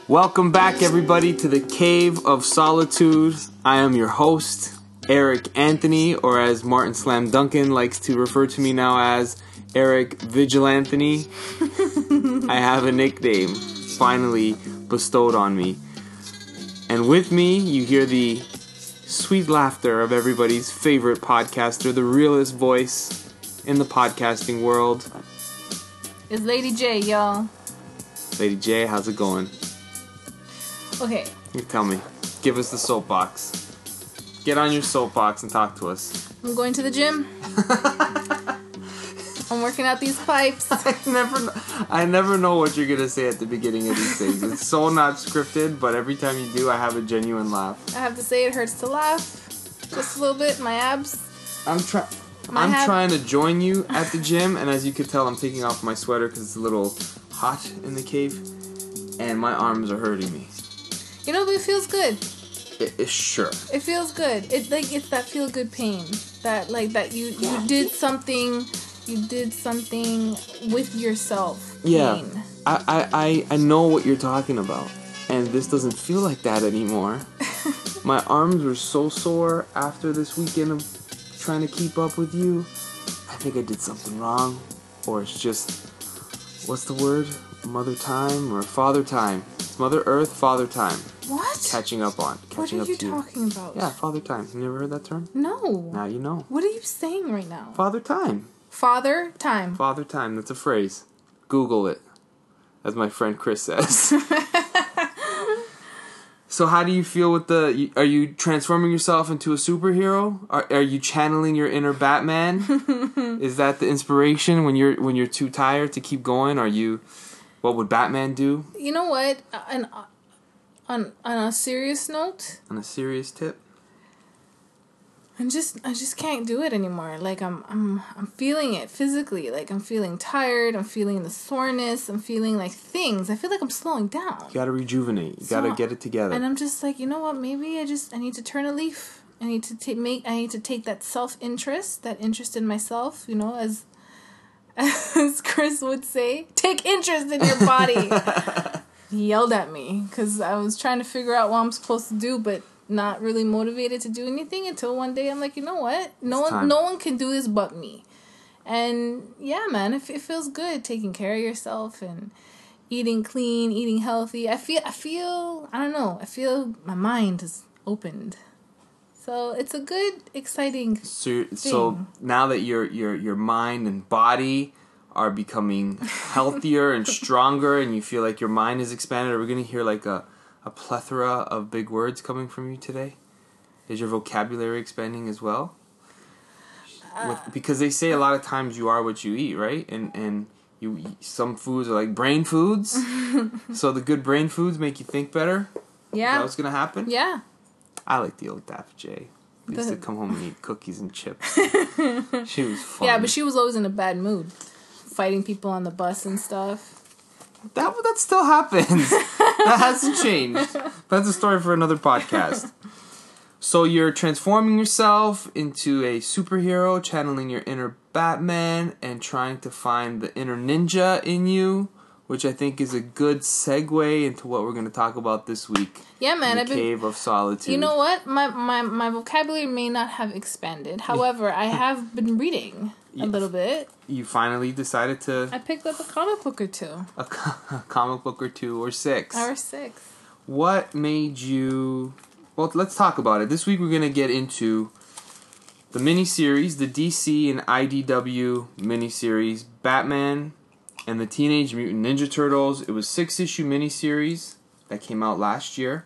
Welcome back, everybody, to the Cave of Solitude. I am your host, Eric Anthony, or as Martin Slam Duncan likes to refer to me now as, Eric Vigilanthony. I have a nickname finally bestowed on me. And with me, you hear the sweet laughter of everybody's favorite podcaster, the realest voice in the podcasting world. It's Lady J, y'all. Lady J, how's it going? Okay. You tell me. Give us the soapbox. Get on your soapbox and talk to us. I'm going to the gym. I'm working out these pipes. I never know what you're going to say at the beginning of these things. It's so not scripted, but every time you do, I have a genuine laugh. I have to say it hurts to laugh. Just a little bit. My abs. I'm trying to join you at the gym, and as you can tell, I'm taking off my sweater because it's a little hot in the cave, and my arms are hurting me. You know, but it feels good. Sure. It feels good. It's that feel good pain. That you did something. You did something with yourself. Yeah. Pain. I know what you're talking about, and this doesn't feel like that anymore. My arms were so sore after this weekend of trying to keep up with you. I think I did something wrong, or it's just, what's the word? Mother time or father time? It's Mother Earth, father time. What? Catching up What are you talking about? Yeah, father time. You never heard that term? No. Now you know. What are you saying right now? Father time. Father time. Father time. That's a phrase. Google it, as my friend Chris says. So how do you feel with are you transforming yourself into a superhero? Are you channeling your inner Batman? Is that the inspiration when you're too tired to keep going? What would Batman do? You know what? On a serious note. On a serious tip. I just can't do it anymore. Like I'm feeling it physically. Like I'm feeling tired. I'm feeling the soreness. I'm feeling like things. I feel like I'm slowing down. You gotta rejuvenate. You gotta get it together. And I'm just like, you know what? Maybe I need to turn a leaf. I need to take that self-interest, that interest in myself. You know, as Chris would say, take interest in your body. He yelled at me because I was trying to figure out what I'm supposed to do, but not really motivated to do anything until one day I'm like, you know what? No one can do this but me. And yeah, man, it feels good taking care of yourself and eating clean, eating healthy. I feel I don't know. I feel my mind is opened. So it's a good, exciting thing. So now that your mind and body are becoming healthier and stronger, and you feel like your mind is expanded, are we going to hear like a plethora of big words coming from you today? Is your vocabulary expanding as well? Because they say a lot of times you are what you eat, right? And some foods are like brain foods. So the good brain foods make you think better. Yeah. Is that what's going to happen? Yeah. I like the old Daft J. I used to come home and eat cookies and chips. She was fun. Yeah, but she was always in a bad mood. Fighting people on the bus and stuff. That still happens. That hasn't changed. That's a story for another podcast. So you're transforming yourself into a superhero, channeling your inner Batman, and trying to find the inner ninja in you, which I think is a good segue into what we're going to talk about this week. Yeah, man. The Cave of Solitude. You know what? My vocabulary may not have expanded. However, I have been reading a little bit. You finally decided to... I picked up a comic book or two. A comic book or two, or six. Or six. What made you... Well, let's talk about it. This week we're going to get into the miniseries, the DC and IDW miniseries, Batman and the Teenage Mutant Ninja Turtles. It was 6-issue miniseries that came out last year.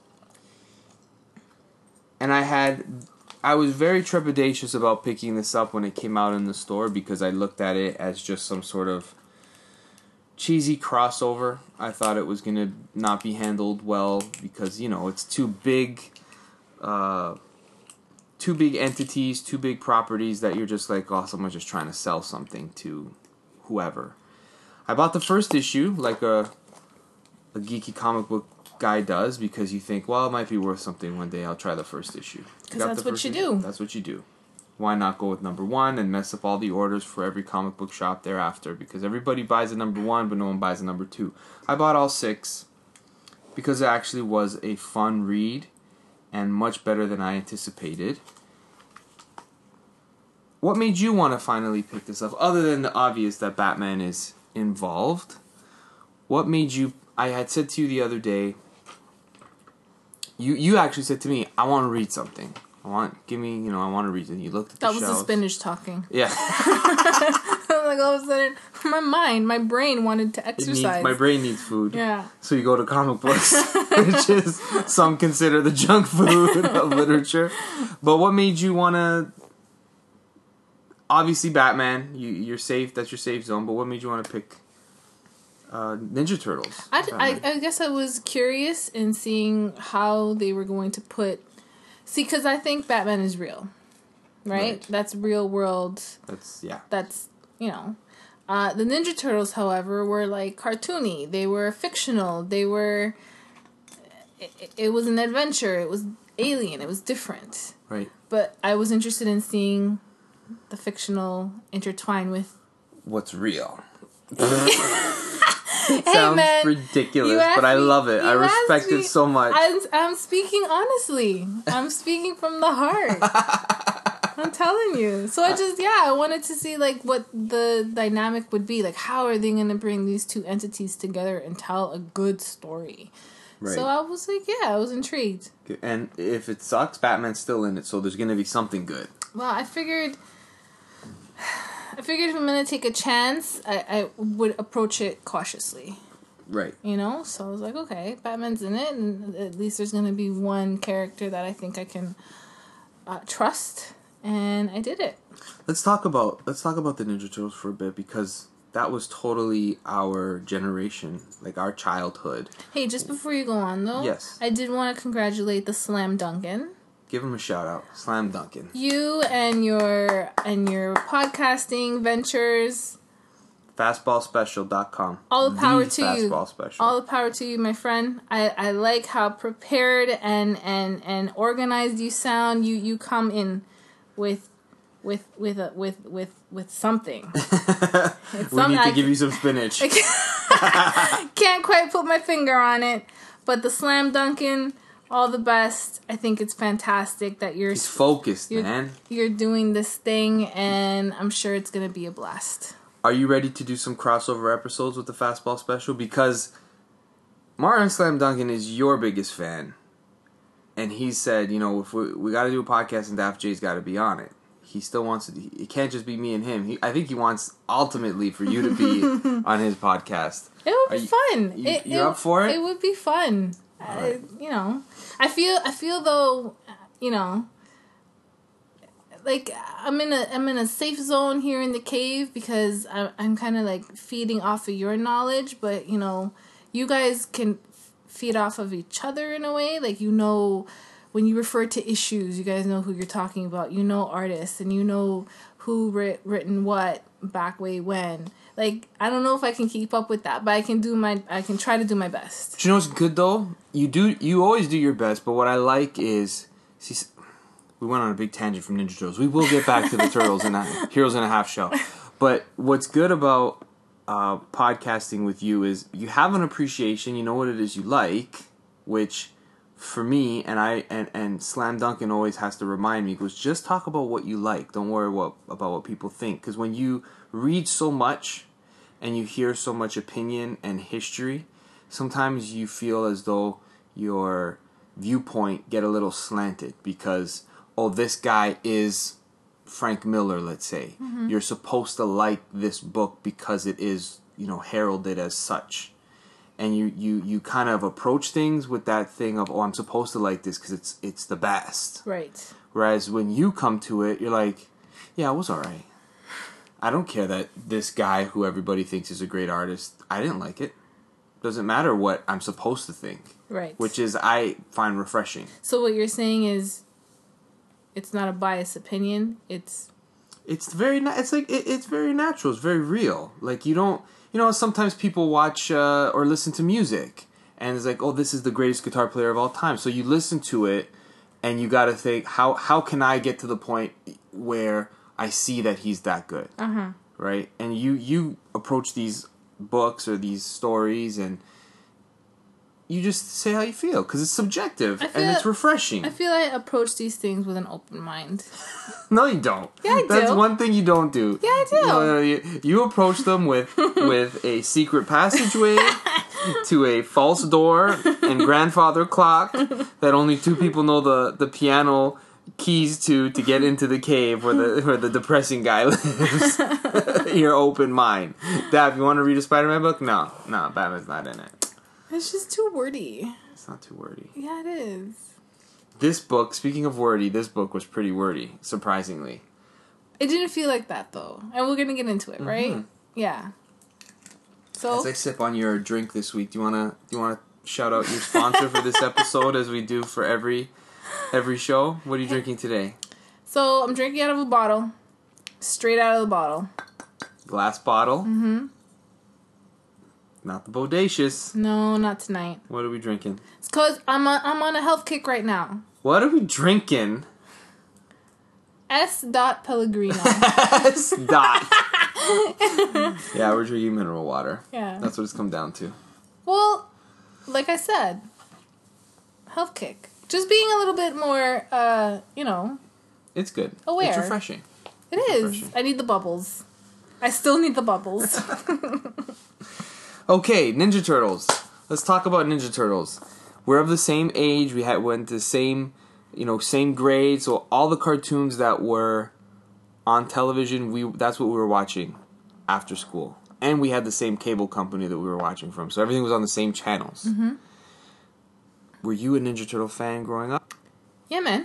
And I was very trepidatious about picking this up when it came out in the store because I looked at it as just some sort of cheesy crossover. I thought it was going to not be handled well because, you know, it's two big entities, two big properties that you're just like, oh, someone's just trying to sell something to whoever. I bought the first issue like a geeky comic book guy does because you think, well, it might be worth something one day. I'll try the first issue. Because that's what you do. That's what you do. Why not go with number one and mess up all the orders for every comic book shop thereafter? Because everybody buys a number one, but no one buys a number two. I bought all 6. because it actually was a fun read and much better than I anticipated. What made you want to finally pick this up, other than the obvious that Batman is involved? What made you... I had said to you the other day, you actually said to me, I want to read something. I want to read it. You looked at the shelves. That was the spinach talking. Yeah. Like all of a sudden, my brain wanted to exercise. My brain needs food. Yeah. So you go to comic books, which is, some consider the junk food of literature. But what made you want to... Obviously, Batman, you're safe. That's your safe zone. But what made you want to pick Ninja Turtles? I guess I was curious in seeing how they were going to put... See, because I think Batman is real, right? That's real world. That's, the Ninja Turtles, however, were like cartoony. They were fictional. They were... It was an adventure. It was alien. It was different. Right. But I was interested in seeing the fictional intertwine with what's real. It sounds ridiculous, but I love it. I respect it so much. I'm speaking honestly. I'm speaking from the heart. I'm telling you. So I wanted to see like what the dynamic would be. Like, how are they going to bring these two entities together and tell a good story? Right. So I was like, I was intrigued. And if it sucks, Batman's still in it, so there's going to be something good. Well, I figured if I'm going to take a chance, I would approach it cautiously. Right. So I was like, okay, Batman's in it, and at least there's going to be one character that I think I can trust, and I did it. Let's talk about the Ninja Turtles for a bit, because that was totally our generation, like our childhood. Hey, just before you go on, though, yes, I did want to congratulate the Slam Dunkin'. Give him a shout out, Slam Dunkin'. You and your podcasting ventures. Fastballspecial.com. All the power to you. Fastball Special. All the power to you, my friend. I like how prepared and organized you sound. You come in with something. We need to give you some spinach. Can't quite put my finger on it, but the Slam Dunkin'. All the best. I think it's fantastic that He's focused, man. You're doing this thing, and I'm sure it's going to be a blast. Are you ready to do some crossover episodes with the Fastball Special? Because Martin Slam Dunkin' is your biggest fan. And he said, if we got to do a podcast and Daft J's got to be on it. He still wants it. It can't just be me and him. I think he wants, ultimately, for you to be on his podcast. It would be fun. You're up for it? It would be fun. Right. I feel though, like I'm in a safe zone here in the cave because I'm kind of like feeding off of your knowledge, but you guys can feed off of each other in a way. Like when you refer to issues, you guys know who you're talking about. You know artists, and you know who written what back way when. Like, I don't know if I can keep up with that, but I can try to do my best. Do you know what's good though? You always do your best, but what I like is, we went on a big tangent from Ninja Turtles. We will get back to the Turtles and Heroes in a Half show. But what's good about podcasting with you is you have an appreciation. You know what it is you like, which for me and Slam Dunkin' always has to remind me, goes, just talk about what you like. Don't worry about what people think, because when you read so much and you hear so much opinion and history, sometimes you feel as though your viewpoint get a little slanted because, this guy is Frank Miller, let's say. Mm-hmm. You're supposed to like this book because it is, heralded as such. And you kind of approach things with that thing of, I'm supposed to like this because it's the best. Right. Whereas when you come to it, you're like, yeah, it was all right. I don't care that this guy who everybody thinks is a great artist, I didn't like it. Doesn't matter what I'm supposed to think. Right. Which is, I find refreshing. So what you're saying is, it's not a biased opinion. It's very it's very natural. It's very real. Like you don't, sometimes people watch or listen to music and it's like, this is the greatest guitar player of all time. So you listen to it and you got to think, how can I get to the point where I see that he's that good, right? And you approach these books or these stories, and you just say how you feel because it's subjective and feel- it's refreshing. I feel I approach these things with an open mind. No, you don't. Yeah, I do. That's one thing you don't do. Yeah, I do. No, you approach them with a secret passageway to a false door and grandfather clock that only two people know the piano keys to get into the cave where the depressing guy lives. Your open mind. Dab, you want to read a Spider-Man book? No, Batman's not in it. It's just too wordy. It's not too wordy. Yeah, it is. This book, speaking of wordy, this book was pretty wordy, surprisingly. It didn't feel like that, though. And we're going to get into it, right? Yeah. So, as I sip on your drink this week, do you wanna shout out your sponsor for this episode as we do for every show? What are you drinking today? So I'm drinking out of a bottle. Straight out of the bottle. Glass bottle? Mm-hmm. Not the bodacious. No, not tonight. What are we drinking? It's because I'm on a health kick right now. What are we drinking? S. Pellegrino. S. Yeah, we're drinking mineral water. Yeah. That's what it's come down to. Well, like I said, health kick. Just being a little bit more, It's good. aware. It's refreshing. It is. I need the bubbles. I still need the bubbles. Okay, Ninja Turtles. Let's talk about Ninja Turtles. We're of the same age. We went to same grade. So all the cartoons that were on television, that's what we were watching after school. And we had the same cable company that we were watching from. So everything was on the same channels. Mm-hmm. Were you a Ninja Turtle fan growing up? Yeah, man.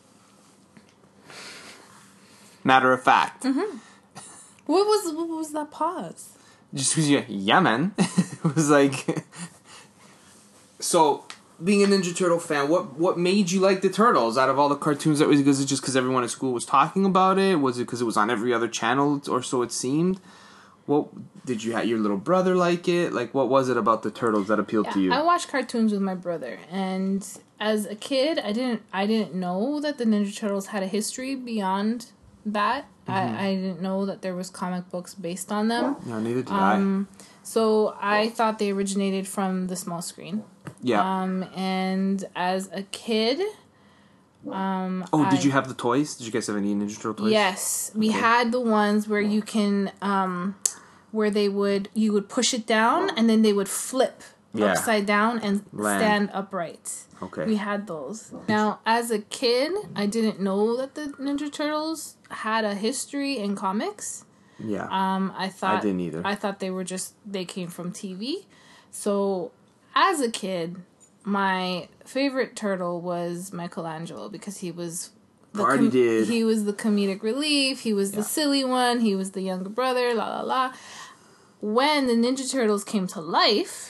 Matter of fact. Mm-hmm. What was that pause? Just because yeah, man. It was like... So, being a Ninja Turtle fan, what made you like the Turtles out of all the cartoons? Was it just because everyone at school was talking about it? Was it because it was on every other channel, or so it seemed? What did you have your little brother like it? Like, what was it about the Turtles that appealed to you? I watched cartoons with my brother, and as a kid, I didn't know that the Ninja Turtles had a history beyond that. Mm-hmm. I didn't know that there was comic books based on them. No, neither did I. So I thought they originated from the small screen. Yeah. And as a kid, did you have the toys? Did you guys have any Ninja Turtle toys? Yes, we had the ones where you can, where you would push it down and then they would flip upside down and stand upright. Okay. We had those. Now, as a kid, I didn't know that the Ninja Turtles had a history in comics. Yeah. I didn't either. I thought they came from TV. So, as a kid, my favorite turtle was Michelangelo because he was he was the comedic relief, he was the silly one, he was the younger brother, la la la. When the Ninja Turtles came to life,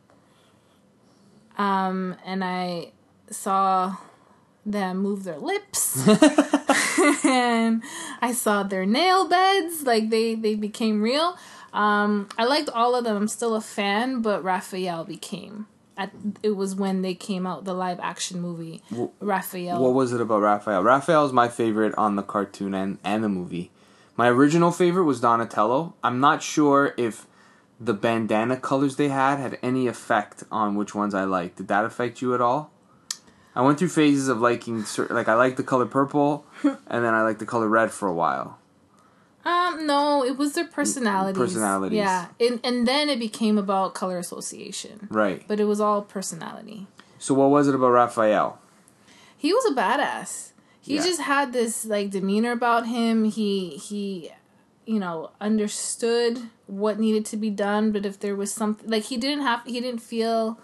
and I saw them move their lips and I saw their nail beds, like they became real. I liked all of them. I'm still a fan, but Raphael it was when they came out, the live action movie. Raphael. What was it about Raphael? Raphael's my favorite on the cartoon and the movie. My original favorite was Donatello. I'm not sure if the bandana colors they had any effect on which ones I liked. Did that affect you at all? I went through phases of liking, I liked the color purple, and then I liked the color red for a while. No, it was their personalities. Yeah, and then it became about color association. Right. But it was all personality. So what was it about Raphael? He was a badass. He just had this, demeanor about him. He understood what needed to be done, but if there was something, he didn't feel...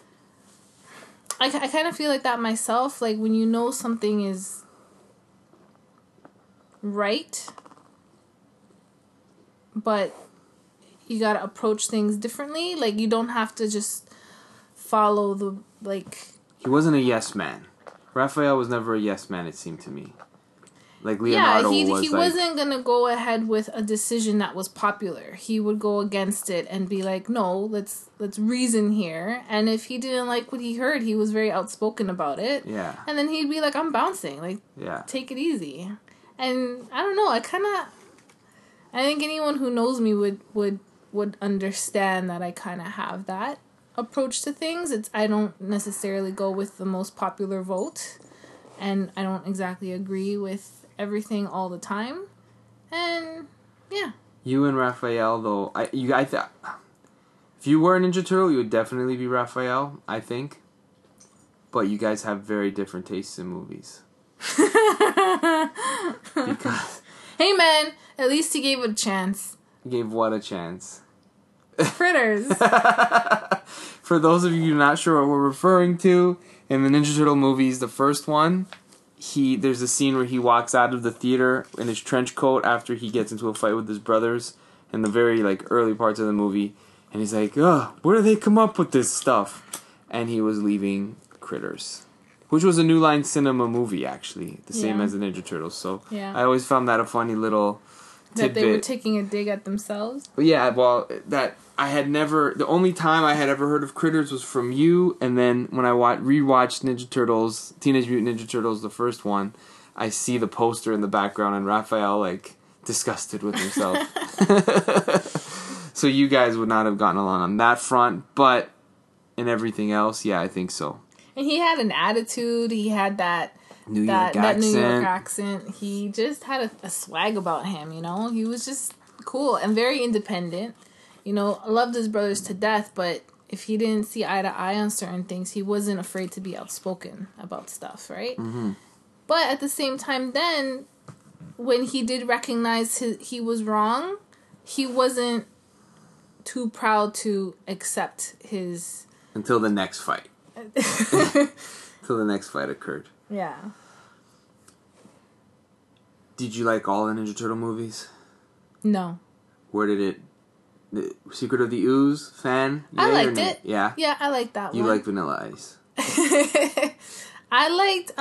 I kind of feel like that myself. Like, when you know something is right, but you gotta approach things differently. Like, you don't have to just follow the, He wasn't a yes man. Raphael was never a yes man, it seemed to me. Like Leonardo was. He wasn't gonna go ahead with a decision that was popular. He would go against it and be like, "No, let's reason here." And if he didn't like what he heard, he was very outspoken about it. Yeah. And then he'd be like, "I'm bouncing. Take it easy." And I don't know. I think anyone who knows me would understand that I kind of have that approach to things. I don't necessarily go with the most popular vote, and I don't exactly agree with everything all the time. And yeah. You and Raphael, though, if you were a Ninja Turtle, you would definitely be Raphael, I think. But you guys have very different tastes in movies. Because hey man, at least he gave it a chance. he gave what a chance. Critters. For those of you not sure what we're referring to, in the Ninja Turtle movies, the first one, there's a scene where he walks out of the theater in his trench coat after he gets into a fight with his brothers in the very early parts of the movie, and he's like, "Ugh, where do they come up with this stuff?" And he was leaving Critters, which was a New Line Cinema movie, actually, the same as the Ninja Turtles. So I always found that a funny little tidbit. That they were taking a dig at themselves. Yeah, well, that I had never. The only time I had ever heard of Critters was from you, and then when I rewatched Teenage Mutant Ninja Turtles, the first one, I see the poster in the background and Raphael disgusted with himself. So you guys would not have gotten along on that front, but in everything else, yeah, I think so. And he had an attitude. He had that New York accent. He just had a swag about him, you know? He was just cool and very independent. You know, loved his brothers to death, but if he didn't see eye to eye on certain things, he wasn't afraid to be outspoken about stuff, right? Mm-hmm. But at the same time then, when he did recognize he was wrong, he wasn't too proud to accept his... Until the next fight. Until the next fight occurred. Yeah. Did you like all the Ninja Turtle movies? No. Where did it... The Secret of the Ooze fan? I liked it. Yeah? Yeah, I liked that one. You like Vanilla Ice? I liked...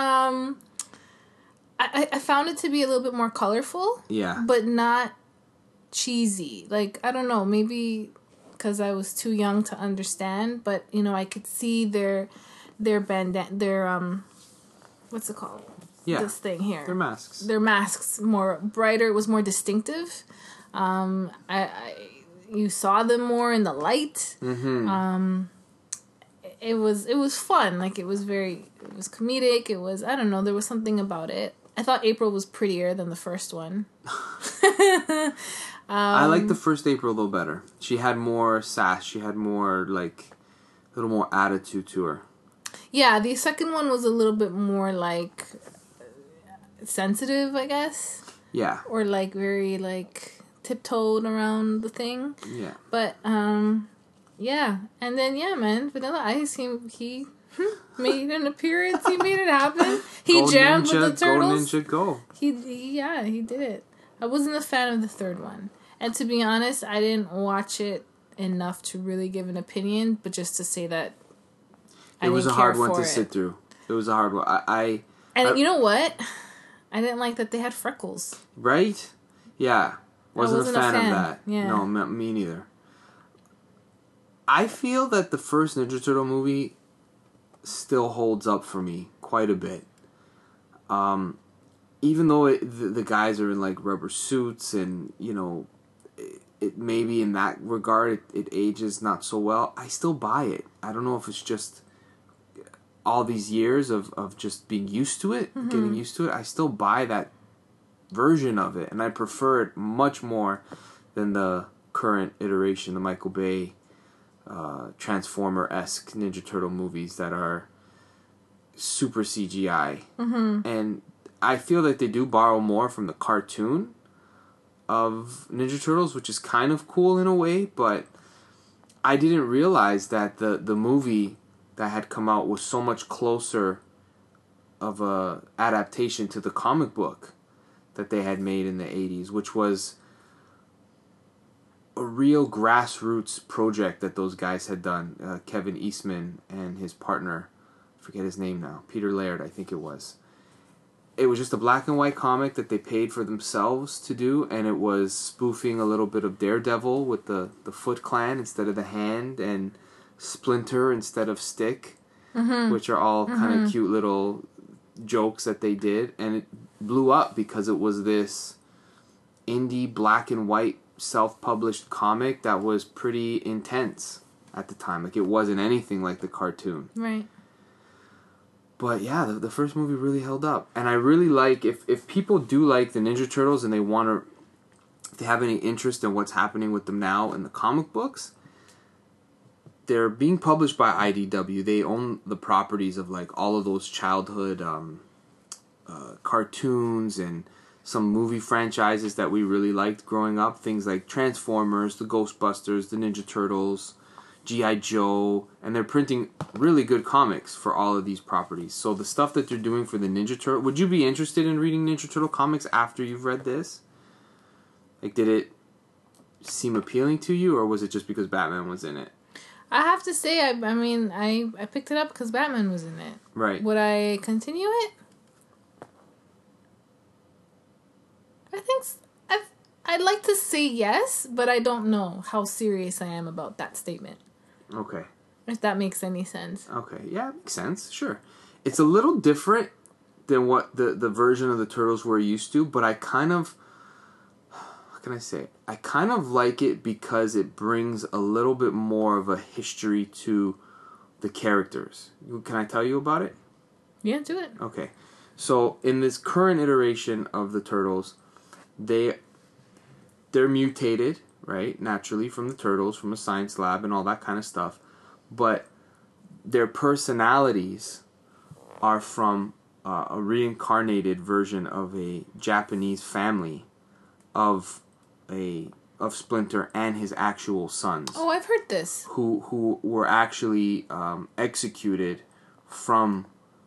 I found it to be a little bit more colorful. Yeah. But not cheesy. I don't know, maybe... because I was too young to understand, but you know, I could see their what's it called? Yeah, this thing here. Their masks more brighter. It was more distinctive. You saw them more in the light. Mm-hmm. It was fun. It was comedic. It was, I don't know, there was something about it. I thought April was prettier than the first one. I like the first April though better. She had more sass. She had more a little more attitude to her. Yeah, the second one was a little bit more sensitive, I guess. Yeah. Or very tiptoed around the thing. Yeah. But yeah, and then man, Vanilla Ice he made an appearance. He made it happen. He jammed with the turtles. Go Ninja, go. He did it. I wasn't a fan of the third one. And to be honest, I didn't watch it enough to really give an opinion, but just to say that it was a hard one to sit through. It was a hard one. You know what? I didn't like that they had freckles. Right? Yeah. Wasn't a fan of that. Yeah. No, me neither. I feel that the first Ninja Turtle movie still holds up for me quite a bit. Even though the guys are in rubber suits and, you know, it maybe in that regard it ages not so well, I still buy it. I don't know if it's just all these years of just being used to it, mm-hmm. getting used to it. I still buy that version of it, and I prefer it much more than the current iteration, the Michael Bay Transformer-esque Ninja Turtle movies that are super CGI. Mm-hmm. And I feel that they do borrow more from the cartoon of Ninja Turtles, which is kind of cool in a way, but I didn't realize that the movie that had come out was so much closer of a adaptation to the comic book that they had made in the 80s, which was a real grassroots project that those guys had done. Kevin Eastman and his partner, I forget his name now, Peter Laird, I think it was. It was just a black and white comic that they paid for themselves to do, and it was spoofing a little bit of Daredevil with the Foot Clan instead of the hand, and Splinter instead of Stick, mm-hmm. which are all mm-hmm. kind of cute little jokes that they did, and it blew up because it was this indie black and white self-published comic that was pretty intense. at the time. Like, it wasn't anything like the cartoon. Right. But yeah, the first movie really held up. And I really like, if people do like the Ninja Turtles and they want to, if they have any interest in what's happening with them now in the comic books, they're being published by IDW. They own the properties of like all of those childhood cartoons and some movie franchises that we really liked growing up. Things like Transformers, the Ghostbusters, the Ninja Turtles, G.I. Joe, and they're printing really good comics for all of these properties. So the stuff that they're doing for the Ninja Turtle, would you be interested in reading Ninja Turtle comics after you've read this? Like, did it seem appealing to you, or was it just because Batman was in it? I have to say, I picked it up because Batman was in it. Right. Would I continue it? I think I'd like to say yes, but I don't know how serious I am about that statement. Okay. If that makes any sense. Okay. Yeah, it makes sense. Sure. It's a little different than what the version of the Turtles we're used to, but I kind of... How can I say it? I kind of like it because it brings a little bit more of a history to the characters. Can I tell you about it? Yeah, do it. Okay. So, in this current iteration of the Turtles, they're mutated, right? Naturally, from the Turtles, from a science lab and all that kind of stuff. But their personalities are from a reincarnated version of a Japanese family of Splinter and his actual sons. Oh, I've heard this. Who were actually executed from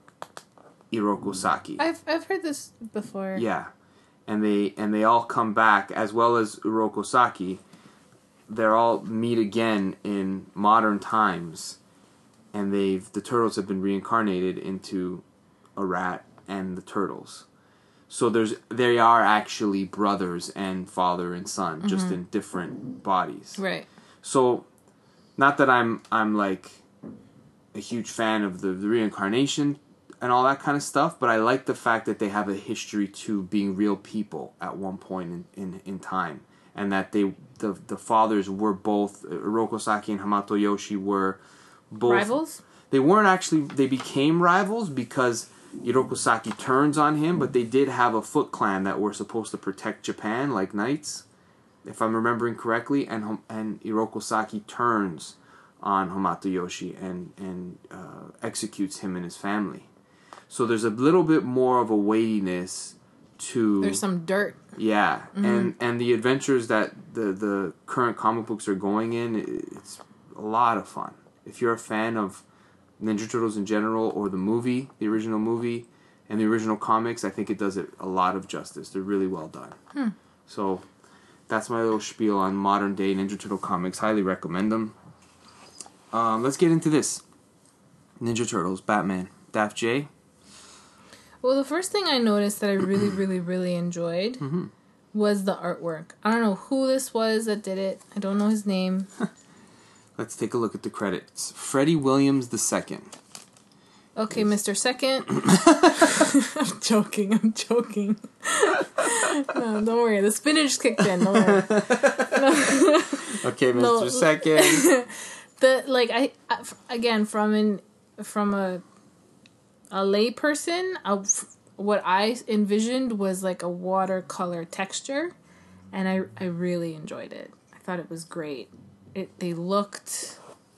Irokosaki. I've heard this before. Yeah. And they all come back, as well as Irokosaki. They're all meet again in modern times, and the Turtles have been reincarnated into a rat and the Turtles. So they are actually brothers and father and son, just in different bodies. Right. So, not that I'm like a huge fan of the reincarnation and all that kind of stuff, but I like the fact that they have a history to being real people at one point in time, and that the fathers were both Irokosaki and Hamato Yoshi were both rivals. They weren't actually. They became rivals because Irokosaki turns on him, but they did have a Foot Clan that were supposed to protect Japan, like knights, if I'm remembering correctly, and Irokosaki turns on Hamato Yoshi and executes him and his family. So there's a little bit more of a weightiness to... There's some dirt. Yeah, and the adventures that the current comic books are going in, it's a lot of fun. If you're a fan of Ninja Turtles in general, or the movie, the original movie, and the original comics, I think it does it a lot of justice. They're really well done. So that's my little spiel on modern day Ninja Turtle comics. Highly recommend them. Let's get into this. Ninja Turtles, Batman, Daph J. Well, the first thing I noticed that I really, really, really enjoyed was the artwork. I don't know who this was that did it. I don't know his name. Let's take a look at the credits. Freddie Williams II. Okay, Mr. Second. I'm joking. No, don't worry. The spinach kicked in. Don't worry. Okay, Mr. Second. I again, from a lay person, what I envisioned was like a watercolor texture, and I really enjoyed it. I thought it was great. They looked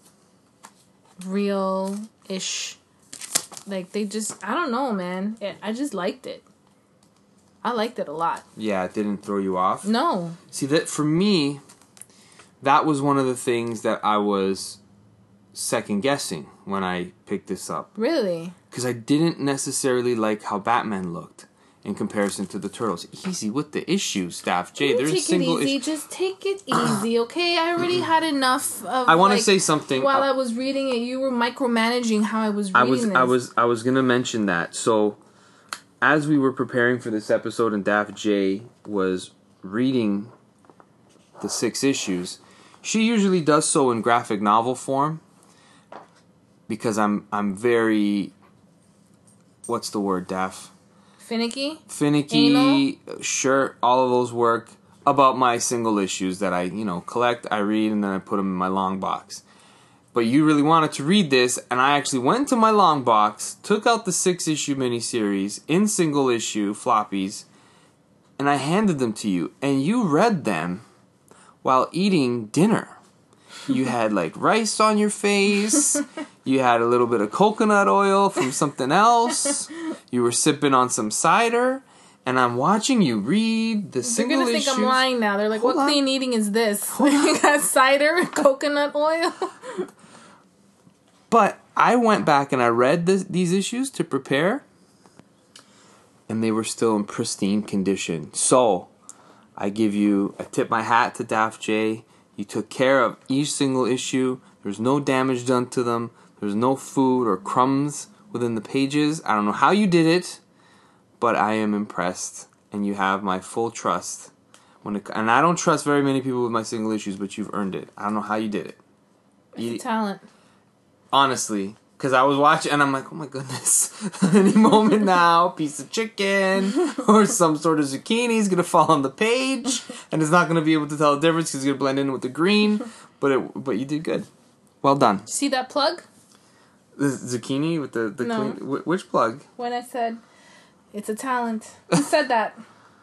real-ish. Like, they just... I don't know, man. I just liked it. I liked it a lot. Yeah, it didn't throw you off? No. See, that for me, that was one of the things that I was second-guessing when I picked this up. Really? Because I didn't necessarily like how Batman looked in comparison to the Turtles. Easy with the issues, Daph J. There's take single it easy. Just take it easy, okay? I already had enough of... I want to say something. While I was reading it, you were micromanaging how I was reading this. I was going to mention that. So, as we were preparing for this episode and Daph J was reading the 6 issues, she usually does so in graphic novel form because I'm very... What's the word, Daph? Finicky, anal? Sure, all of those work. About my single issues that I, collect, I read, and then I put them in my long box. but you really wanted to read this, and I actually went to my long box, took out the 6-issue miniseries in single issue floppies, and I handed them to you, and you read them while eating dinner. You had like rice on your face. You had a little bit of coconut oil from something else. You were sipping on some cider. And I'm watching you read the single issues. They're going to think I'm lying now. They're like, Hold what on. clean eating is this? You got cider and coconut oil? But I went back and I read these issues to prepare. And they were still in pristine condition. So, I tip my hat to Daph J. You took care of each single issue. There's no damage done to them. There's no food or crumbs within the pages. I don't know how you did it, but I am impressed. And you have my full trust. And I don't trust very many people with my single issues, but you've earned it. I don't know how you did it. It's a talent. Honestly. Because I was watching, and I'm like, oh my goodness. Any moment now, piece of chicken or some sort of zucchini is going to fall on the page. And it's not going to be able to tell the difference because it's going to blend in with the green. But you did good. Well done. See that plug? The zucchini with the No. clean... Which plug? When I said, it's a talent. Who said that?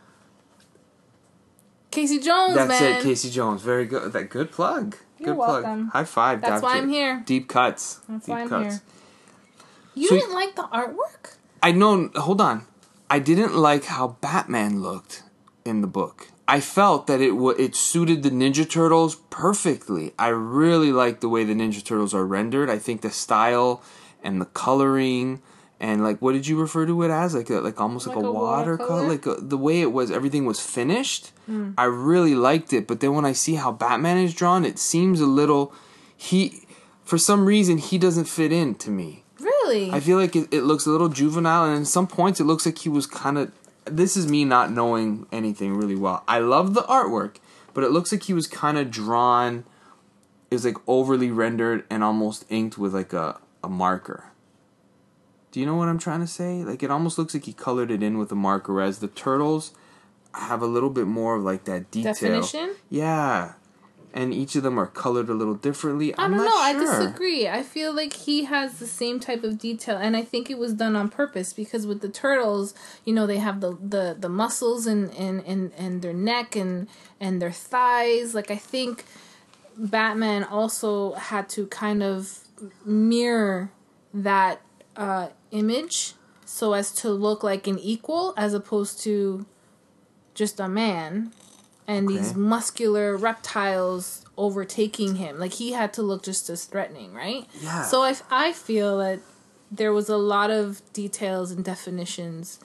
Casey Jones, That's man. it, Casey Jones. Very good. That good plug. You're Good plug. welcome. High five, That's Daph why J. I'm here. Deep cuts. That's Deep why I'm cuts. here. You So didn't like the artwork? I know. Hold on. I didn't like how Batman looked in the book. I felt that it suited the Ninja Turtles perfectly. I really like the way the Ninja Turtles are rendered. I think the style and the coloring and like what did you refer to it as? Like almost like a watercolor. Like the way it was, everything was finished. I really liked it. But then when I see how Batman is drawn, it seems a little for some reason he doesn't fit in to me. Really? I feel like it looks a little juvenile, and in some points it looks like he was kind of... This is me not knowing anything really well. I love the artwork, but it looks like he was kind of drawn... It was like overly rendered and almost inked with like a marker. Do you know what I'm trying to say? Like it almost looks like he colored it in with a marker, whereas the turtles have a little bit more of like that detail. Definition? Yeah. And each of them are colored a little differently. I I'm don't not know. sure. I disagree. I feel like he has the same type of detail, and I think it was done on purpose because with the turtles, you know, they have the muscles and their neck and their thighs. Like I think Batman also had to kind of mirror that image so as to look like an equal as opposed to just a man. And these muscular reptiles overtaking him. Like, he had to look just as threatening, right? Yeah. So I feel that there was a lot of details and definitions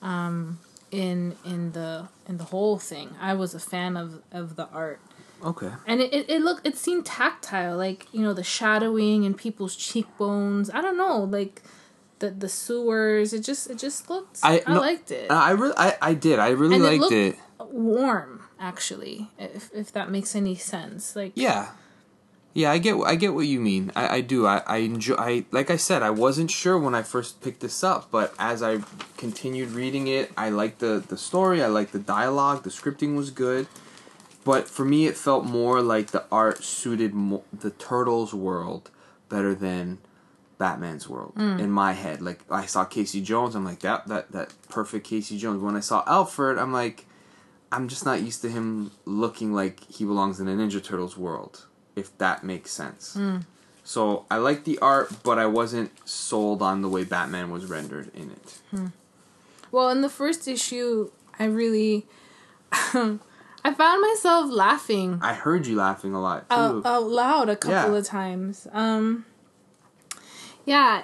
in the whole thing. I was a fan of the art. Okay. And it seemed tactile. Like, you know, the shadowing and people's cheekbones. I don't know, like... The sewers, it just looked. I liked it. I did. I really liked it. Warm, actually, if that makes any sense. Like yeah, I get what you mean. I do. I enjoy. Like I said, I wasn't sure when I first picked this up, but as I continued reading it, I liked the story. I liked the dialogue. The scripting was good, but for me, it felt more like the art suited the Turtles' world better than Batman's world in my head. Like I saw Casey Jones, I'm like that perfect Casey Jones. When I saw Alfred, I'm like, I'm just not used to him looking like he belongs in a Ninja Turtles world, if that makes sense. So I liked the art, but I wasn't sold on the way Batman was rendered in it. Well, in the first issue, I really I found myself laughing. I heard you laughing a lot too. Out loud a couple of times. Yeah.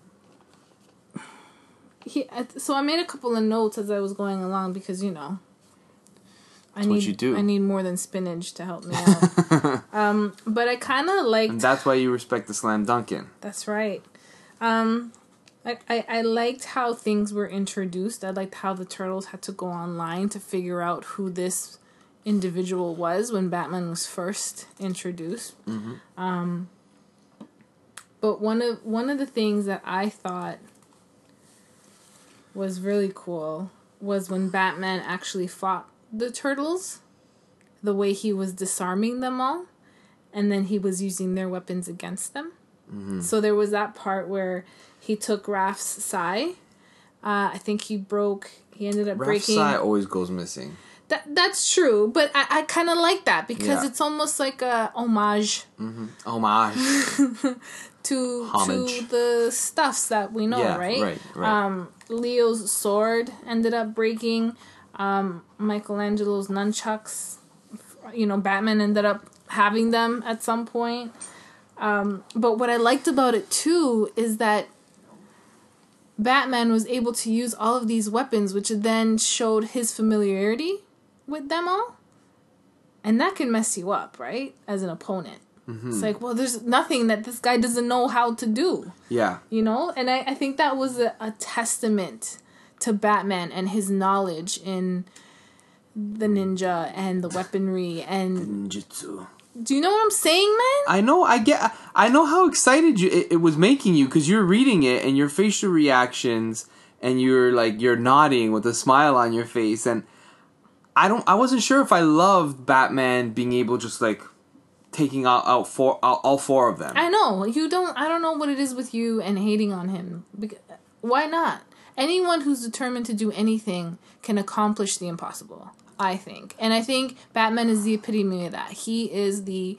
So I made a couple of notes as I was going along because, you know, I need more than spinach to help me out. But I kind of liked... And that's why you respect the Slam Dunkin'. That's right. I liked how things were introduced. I liked how the Turtles had to go online to figure out who this individual was when Batman was first introduced. But one of the things that I thought was really cool was when Batman actually fought the Turtles, the way he was disarming them all. and then he was using their weapons against them. So there was that part where he took Raph's sai. I think he ended up breaking. Raph's sai always goes missing. That's true, but I kind of like that because it's almost like a homage. Homage. to the stuffs that we know, right? Right. Leo's sword ended up breaking. Michelangelo's nunchucks, Batman ended up having them at some point. But what I liked about it too is that Batman was able to use all of these weapons, which then showed his familiarity with them all. And that can mess you up, right? As an opponent. It's like, well, there's nothing that this guy doesn't know how to do. Yeah. And I think that was a testament to Batman and his knowledge in the ninja and the weaponry and ninjutsu. Do you know what I'm saying, man? I know. I know how excited it was making you because you're reading it and your facial reactions and you're nodding with a smile on your face, and I wasn't sure if I loved Batman being able just like taking out all four of them. I know you don't. I don't know what it is with you and hating on him. Why not? Anyone who's determined to do anything can accomplish the impossible, I think. And I think Batman is the epitome of that. He is the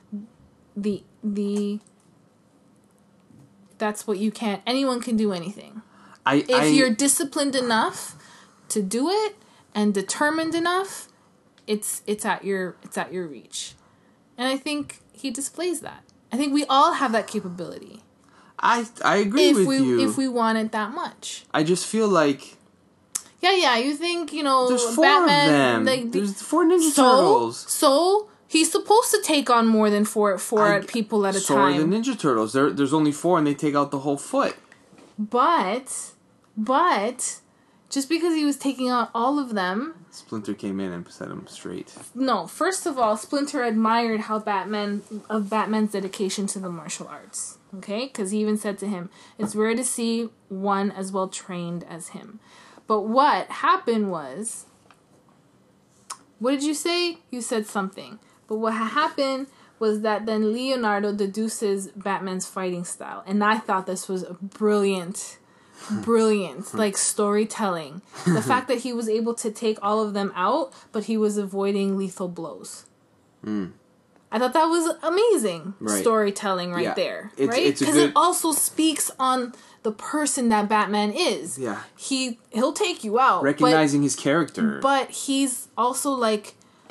that's what you can't. Anyone can do anything. If you're disciplined enough to do it and determined enough, it's at your reach. And I think he displays that. I think we all have that capability. I agree with you. If we want it that much. I just feel like... Yeah, you think, there's four Batman... of them. Like, there's 4 Ninja Turtles. So, he's supposed to take on more than four people at a time. So are the Ninja Turtles. There's only 4 and they take out the whole foot. But, just because he was taking out all of them... Splinter came in and set him straight. No, first of all, Splinter admired Batman's dedication to the martial arts. Okay? Because he even said to him, it's rare to see one as well trained as him. But what happened was... What did you say? You said something. But what happened was that then Leonardo deduces Batman's fighting style. And I thought this was brilliant, like storytelling. The fact that he was able to take all of them out, but he was avoiding lethal blows. I thought that was amazing storytelling there. Right? Because it also speaks on the person that Batman is. Yeah. He'll take you out. Recognizing his character. But he's also like,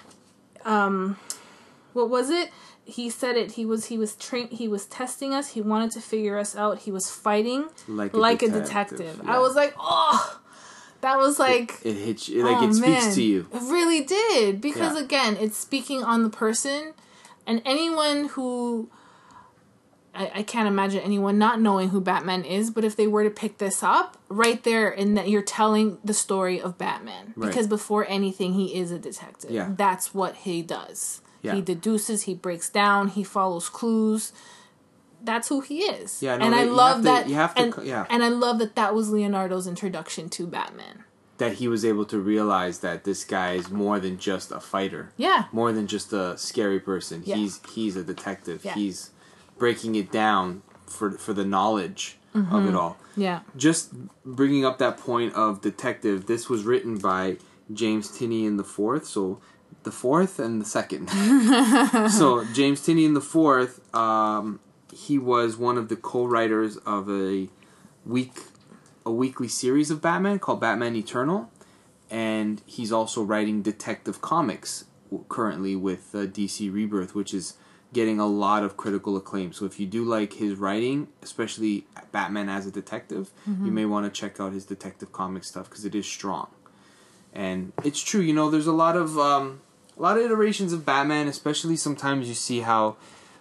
what was it? He said it. He was testing us. He wanted to figure us out. He was fighting like a detective. Yeah. I was like, oh, that was like it hits you. Like it speaks to you. It really did because again, it's speaking on the person, and anyone who I can't imagine anyone not knowing who Batman is. But if they were to pick this up right there, in that you're telling the story of Batman because before anything, he is a detective. Yeah. That's what he does. Yeah. He deduces, he breaks down, he follows clues. That's who he is. Yeah, no, and I love that. And I love that was Leonardo's introduction to Batman. That he was able to realize that this guy is more than just a fighter. Yeah. More than just a scary person. Yeah. He's a detective. Yeah. He's breaking it down for the knowledge of it all. Yeah. Just bringing up that point of detective, this was written by James Tynion IV, so the fourth and the second. So James Tynion IV, he was one of the co-writers of a weekly series of Batman called Batman Eternal, and he's also writing Detective Comics currently with DC Rebirth, which is getting a lot of critical acclaim. So if you do like his writing, especially Batman as a detective, you may want to check out his Detective Comics stuff because it is strong. And it's true, there's a lot of iterations of Batman, especially sometimes you see how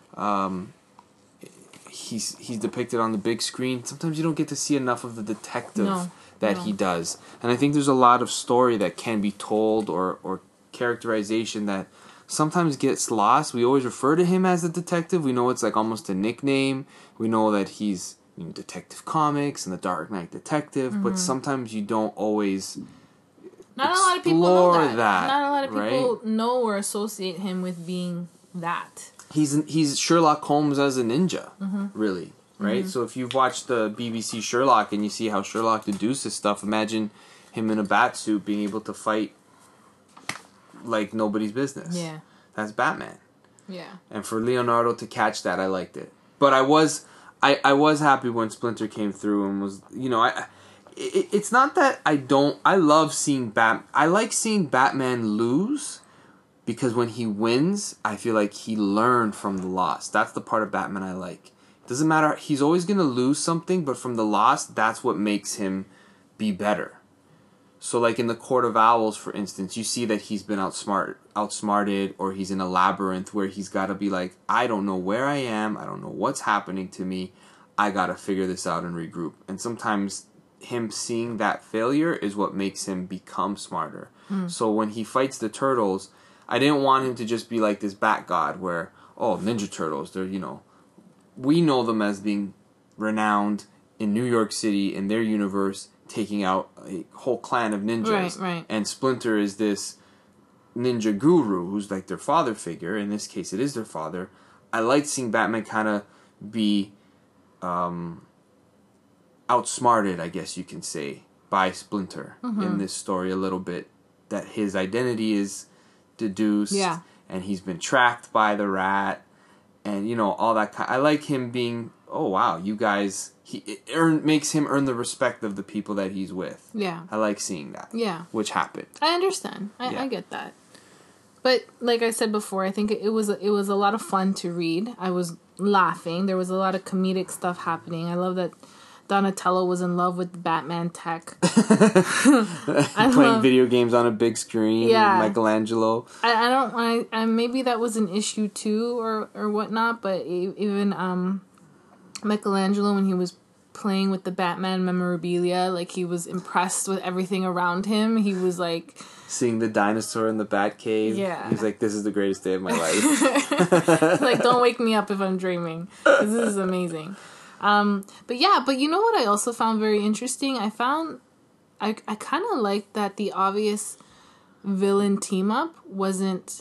he's depicted on the big screen. Sometimes you don't get to see enough of the detective he does. And I think there's a lot of story that can be told or characterization that sometimes gets lost. We always refer to him as a detective. We know it's like almost a nickname. We know that he's in Detective Comics and the Dark Knight Detective, but sometimes you don't always... Not a lot of people know that. Not a lot of people know or associate him with being that. he's Sherlock Holmes as a ninja, really, right? So if you've watched the BBC Sherlock and you see how Sherlock deduces stuff, imagine him in a bat suit being able to fight like nobody's business. Yeah. That's Batman. Yeah. And for Leonardo to catch that, I liked it. But I was happy when Splinter came through and was, it's not that I love seeing I like seeing Batman lose, because when he wins, I feel like he learned from the loss. That's the part of Batman I like. It doesn't matter, he's always going to lose something, but from the loss, that's what makes him be better. So like in the Court of Owls, for instance, you see that he's been outsmarted, or he's in a labyrinth where he's got to be like, I don't know where I am, I don't know what's happening to me, I got to figure this out and regroup. And sometimes him seeing that failure is what makes him become smarter. So when he fights the Turtles, I didn't want him to just be like this Bat God where, oh, Ninja Turtles, they're, we know them as being renowned in New York City, in their universe, taking out a whole clan of ninjas. Right. And Splinter is this ninja guru who's like their father figure. In this case, it is their father. I like seeing Batman kind of be outsmarted, I guess you can say, by Splinter in this story a little bit. That his identity is deduced, and he's been tracked by the rat, and all that I like him being, oh wow, you guys, makes him earn the respect of the people that he's with. I like seeing that, which happened. I understand. I get that, but like I said before, I think it was a lot of fun to read. I was laughing. There was a lot of comedic stuff happening. I love that Donatello was in love with Batman tech. Playing video games on a big screen. Yeah. Michelangelo. I maybe that was an issue too, or whatnot. But even Michelangelo, when he was playing with the Batman memorabilia, like he was impressed with everything around him. He was like seeing the dinosaur in the Batcave. Yeah. He's like, this is the greatest day of my life. Like, don't wake me up if I'm dreaming. This is amazing. But you know what I also found very interesting? I kind of liked that the obvious villain team up wasn't,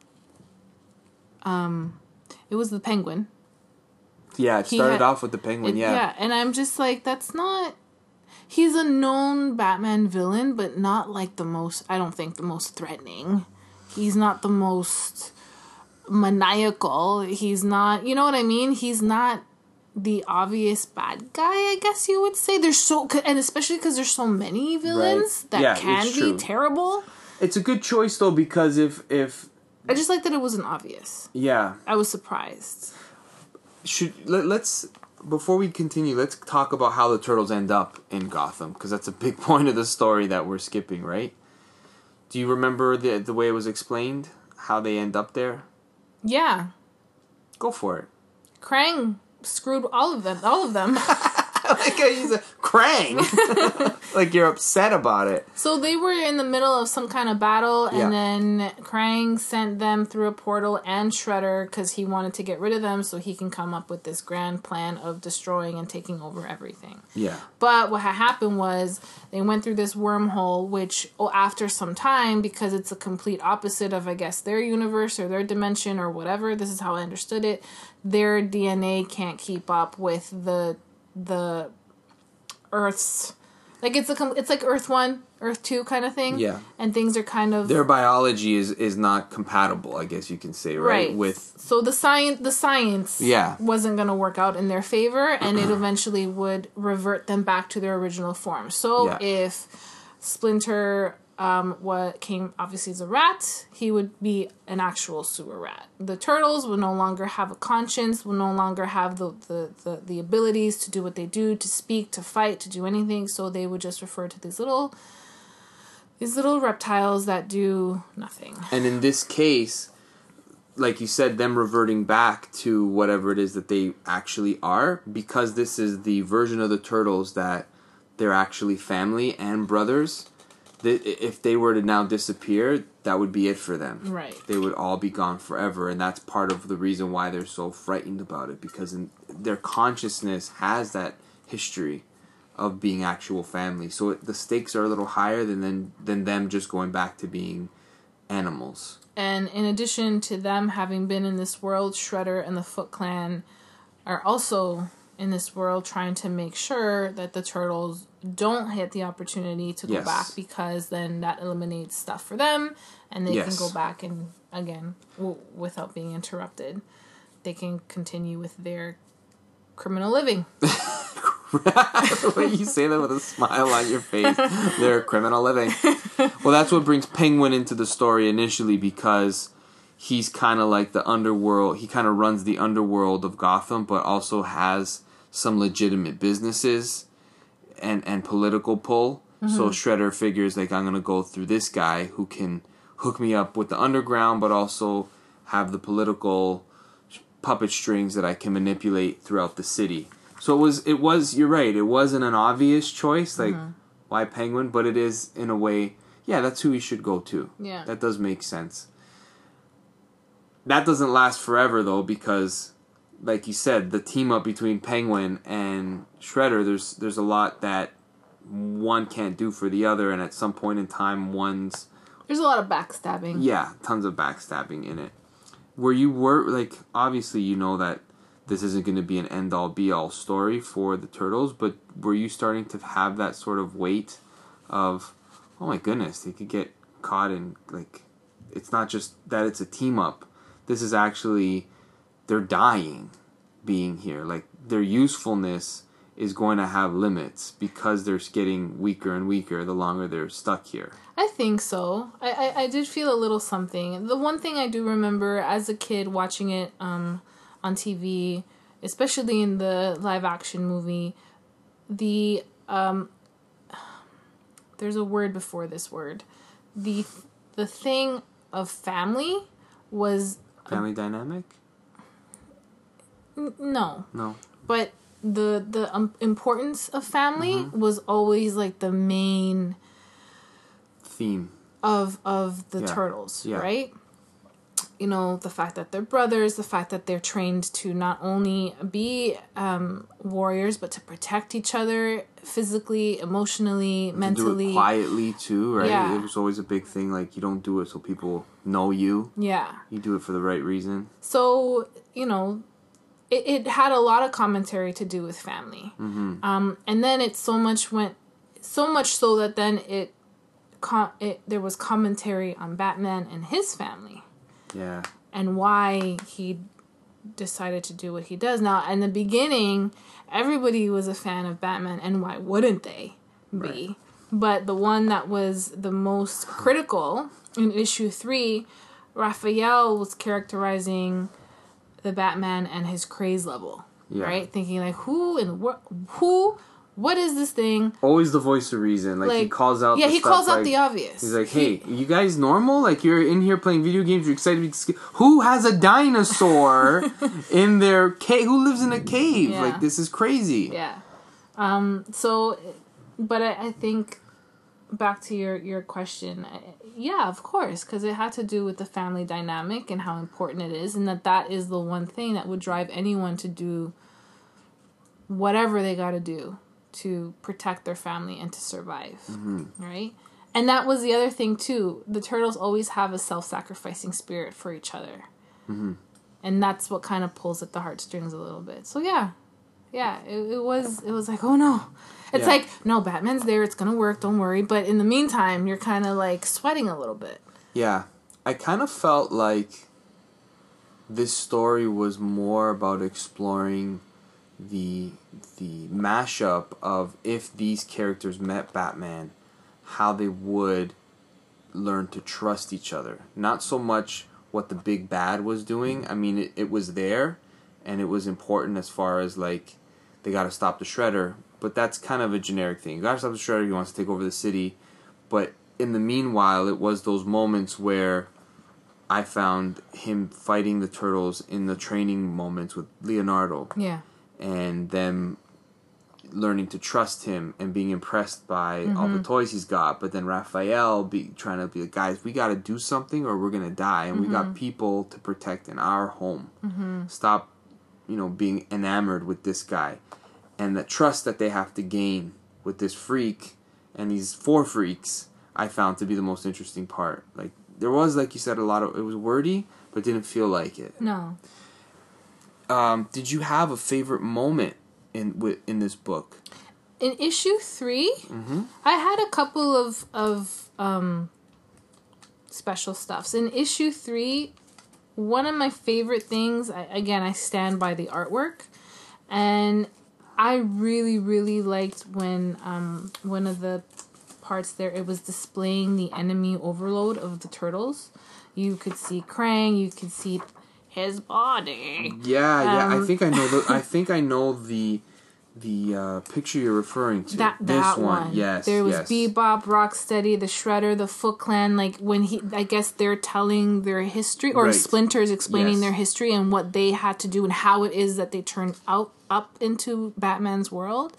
it was the Penguin. Yeah, it started off with the Penguin, Yeah, and I'm just like, he's a known Batman villain, but not like I don't think the most threatening. He's not the most maniacal. He's not, you know what I mean? He's not the obvious bad guy, I guess you would say. And especially because there's so many villains that can be terrible. It's a good choice though, because if I just like that it wasn't obvious. Yeah, I was surprised. Let's before we continue, let's talk about how the Turtles end up in Gotham, because that's a big point of the story that we're skipping, right? Do you remember the way it was explained, how they end up there? Yeah, go for it. Krang screwed all of them. Like he's a Krang. Like you're upset about it. So they were in the middle of some kind of battle, and then Krang sent them through a portal and Shredder because he wanted to get rid of them so he can come up with this grand plan of destroying and taking over everything. Yeah. But what had happened was they went through this wormhole, which after some time, because it's a complete opposite of, I guess, their universe or their dimension or whatever, this is how I understood it, their DNA can't keep up with the Earth's, like it's like Earth 1, Earth 2 kind of thing. Yeah. And things are kind of, their biology is not compatible, I guess you can say, right? So the science wasn't going to work out in their favor, and it eventually would revert them back to their original form. So if Splinter what came obviously as a rat, he would be an actual sewer rat. The Turtles will no longer have a conscience, will no longer have the abilities to do what they do, to speak, to fight, to do anything, so they would just refer to these little reptiles that do nothing. And in this case, like you said, them reverting back to whatever it is that they actually are, because this is the version of the Turtles that they're actually family and brothers. If they were to now disappear, that would be it for them. Right. They would all be gone forever, and that's part of the reason why they're so frightened about it, because their consciousness has that history of being actual family. So the stakes are a little higher than them just going back to being animals. And in addition to them having been in this world, Shredder and the Foot Clan are also in this world trying to make sure that the Turtles don't get the opportunity to go back, because then that eliminates stuff for them, and they can go back and, again, without being interrupted, they can continue with their criminal living. When you say that with a smile on your face, they're criminal living. Well, that's what brings Penguin into the story initially, because he's kind of like the underworld. He kind of runs the underworld of Gotham, but also has some legitimate businesses and political pull. Mm-hmm. So Shredder figures, like, I'm going to go through this guy who can hook me up with the underground, but also have the political puppet strings that I can manipulate throughout the city. So it was, you're right, it wasn't an obvious choice, like, why Penguin? But it is, in a way, yeah, that's who he should go to. Yeah. That does make sense. That doesn't last forever, though, because, like you said, the team-up between Penguin and Shredder, there's a lot that one can't do for the other, and at some point in time, there's a lot of backstabbing. Yeah, tons of backstabbing in it. Like, obviously you know that this isn't going to be an end-all, be-all story for the Turtles, but were you starting to have that sort of weight of, oh my goodness, they could get caught in, like, it's not just that it's a team-up. This is actually, they're dying being here. Like, their usefulness is going to have limits because they're getting weaker and weaker the longer they're stuck here. I think so. I did feel a little something. The one thing I do remember as a kid watching it on TV, especially in the live action movie, there's a word before this word. The thing of family was family dynamic? No. But the importance of family was always like the main theme of the Turtles, right? You know, the fact that they're brothers, the fact that they're trained to not only be warriors, but to protect each other physically, emotionally, mentally. Do it quietly, too, right? Yeah. It was always a big thing, like, you don't do it so people know you. Yeah. You do it for the right reason. So, you know, it had a lot of commentary to do with family. Mm-hmm. And then it so much so that then there was commentary on Batman and his family. Yeah. And why he decided to do what he does. Now, in the beginning, everybody was a fan of Batman, and why wouldn't they be? Right. But the one that was the most critical in issue 3, Raphael was characterizing the Batman and his craze level. Yeah. Right? Thinking like, what is this thing? Always the voice of reason. Like he calls out. Yeah, he calls out the obvious. He's like, "Hey, you guys normal? Like you're in here playing video games. You're excited. Who has a dinosaur in their cave? Who lives in a cave? Yeah. Like this is crazy." Yeah. So, but I think back to your question. Yeah, of course, because it had to do with the family dynamic and how important it is, and that is the one thing that would drive anyone to do whatever they got to do to protect their family and to survive, right? And that was the other thing, too. The Turtles always have a self-sacrificing spirit for each other. Mm-hmm. And that's what kind of pulls at the heartstrings a little bit. So, yeah, it was like, oh, no. It's like, no, Batman's there. It's going to work. Don't worry. But in the meantime, you're kind of, like, sweating a little bit. Yeah. I kind of felt like this story was more about exploring the mashup of if these characters met Batman, how they would learn to trust each other. Not so much what the big bad was doing. I mean, it was there, and it was important as far as, like, they got to stop the Shredder, but that's kind of a generic thing. You got to stop the Shredder, he wants to take over the city, but in the meanwhile, it was those moments where I found him fighting the Turtles in the training moments with Leonardo. Yeah. And them learning to trust him and being impressed by all the toys he's got. But then Raphael trying to be like, guys, we got to do something or we're going to die. And we got people to protect in our home. Mm-hmm. Stop, being enamored with this guy. And the trust that they have to gain with this freak and these 4 freaks, I found to be the most interesting part. Like, there was, like you said, a lot of, it was wordy, but didn't feel like it. No. Did you have a favorite moment in this book? In issue 3, I had a couple of special stuffs. In issue 3, one of my favorite things, I stand by the artwork, and I really, really liked when one of the parts there, it was displaying the enemy overload of the turtles. You could see Krang, you could see his body. Yeah. I think I know the picture you're referring to. That one. Yes. There was Bebop, Rocksteady, the Shredder, the Foot Clan. Like when I guess they're telling their history, or Splinter's explaining their history and what they had to do and how it is that they turned up into Batman's world.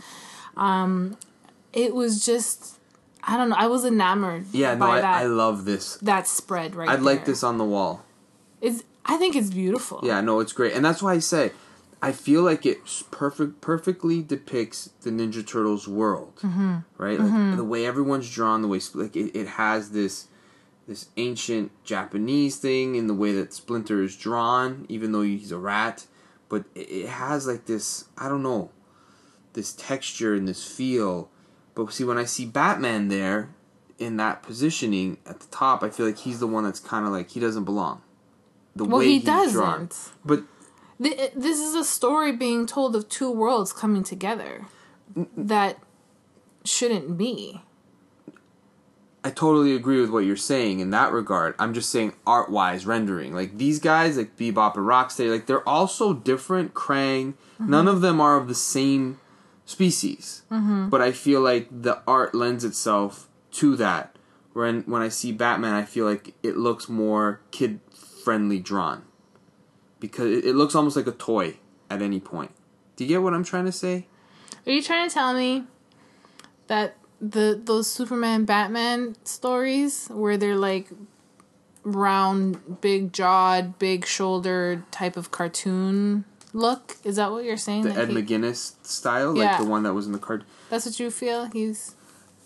It was just, I don't know. I was enamored. Yeah, by that. I love this. That spread right I'd like this on the wall. I think it's beautiful. Yeah, no, it's great, and that's why I say, I feel like it perfectly depicts the Ninja Turtles world, right? Like the way everyone's drawn, the way like it has this ancient Japanese thing in the way that Splinter is drawn, even though he's a rat, but it has like this, I don't know, this texture and this feel. But see, when I see Batman there in that positioning at the top, I feel like he's the one that's kind of like he doesn't belong. The way he doesn't. Drawn. But this is a story being told of two worlds coming together that shouldn't be. I totally agree with what you're saying in that regard. I'm just saying art-wise, rendering. Like, these guys, like Bebop and Rocksteady, like, they're all so different. Krang, none of them are of the same species. But I feel like the art lends itself to that. When I see Batman, I feel like it looks more kid-friendly drawn. Because it looks almost like a toy at any point. Do you get what I'm trying to say? Are you trying to tell me that those Superman Batman stories where they're like round, big jawed, big shouldered type of cartoon look? Is that what you're saying? The Ed McGuinness style? Yeah. Like the one that was in the card? That's what you feel? He's...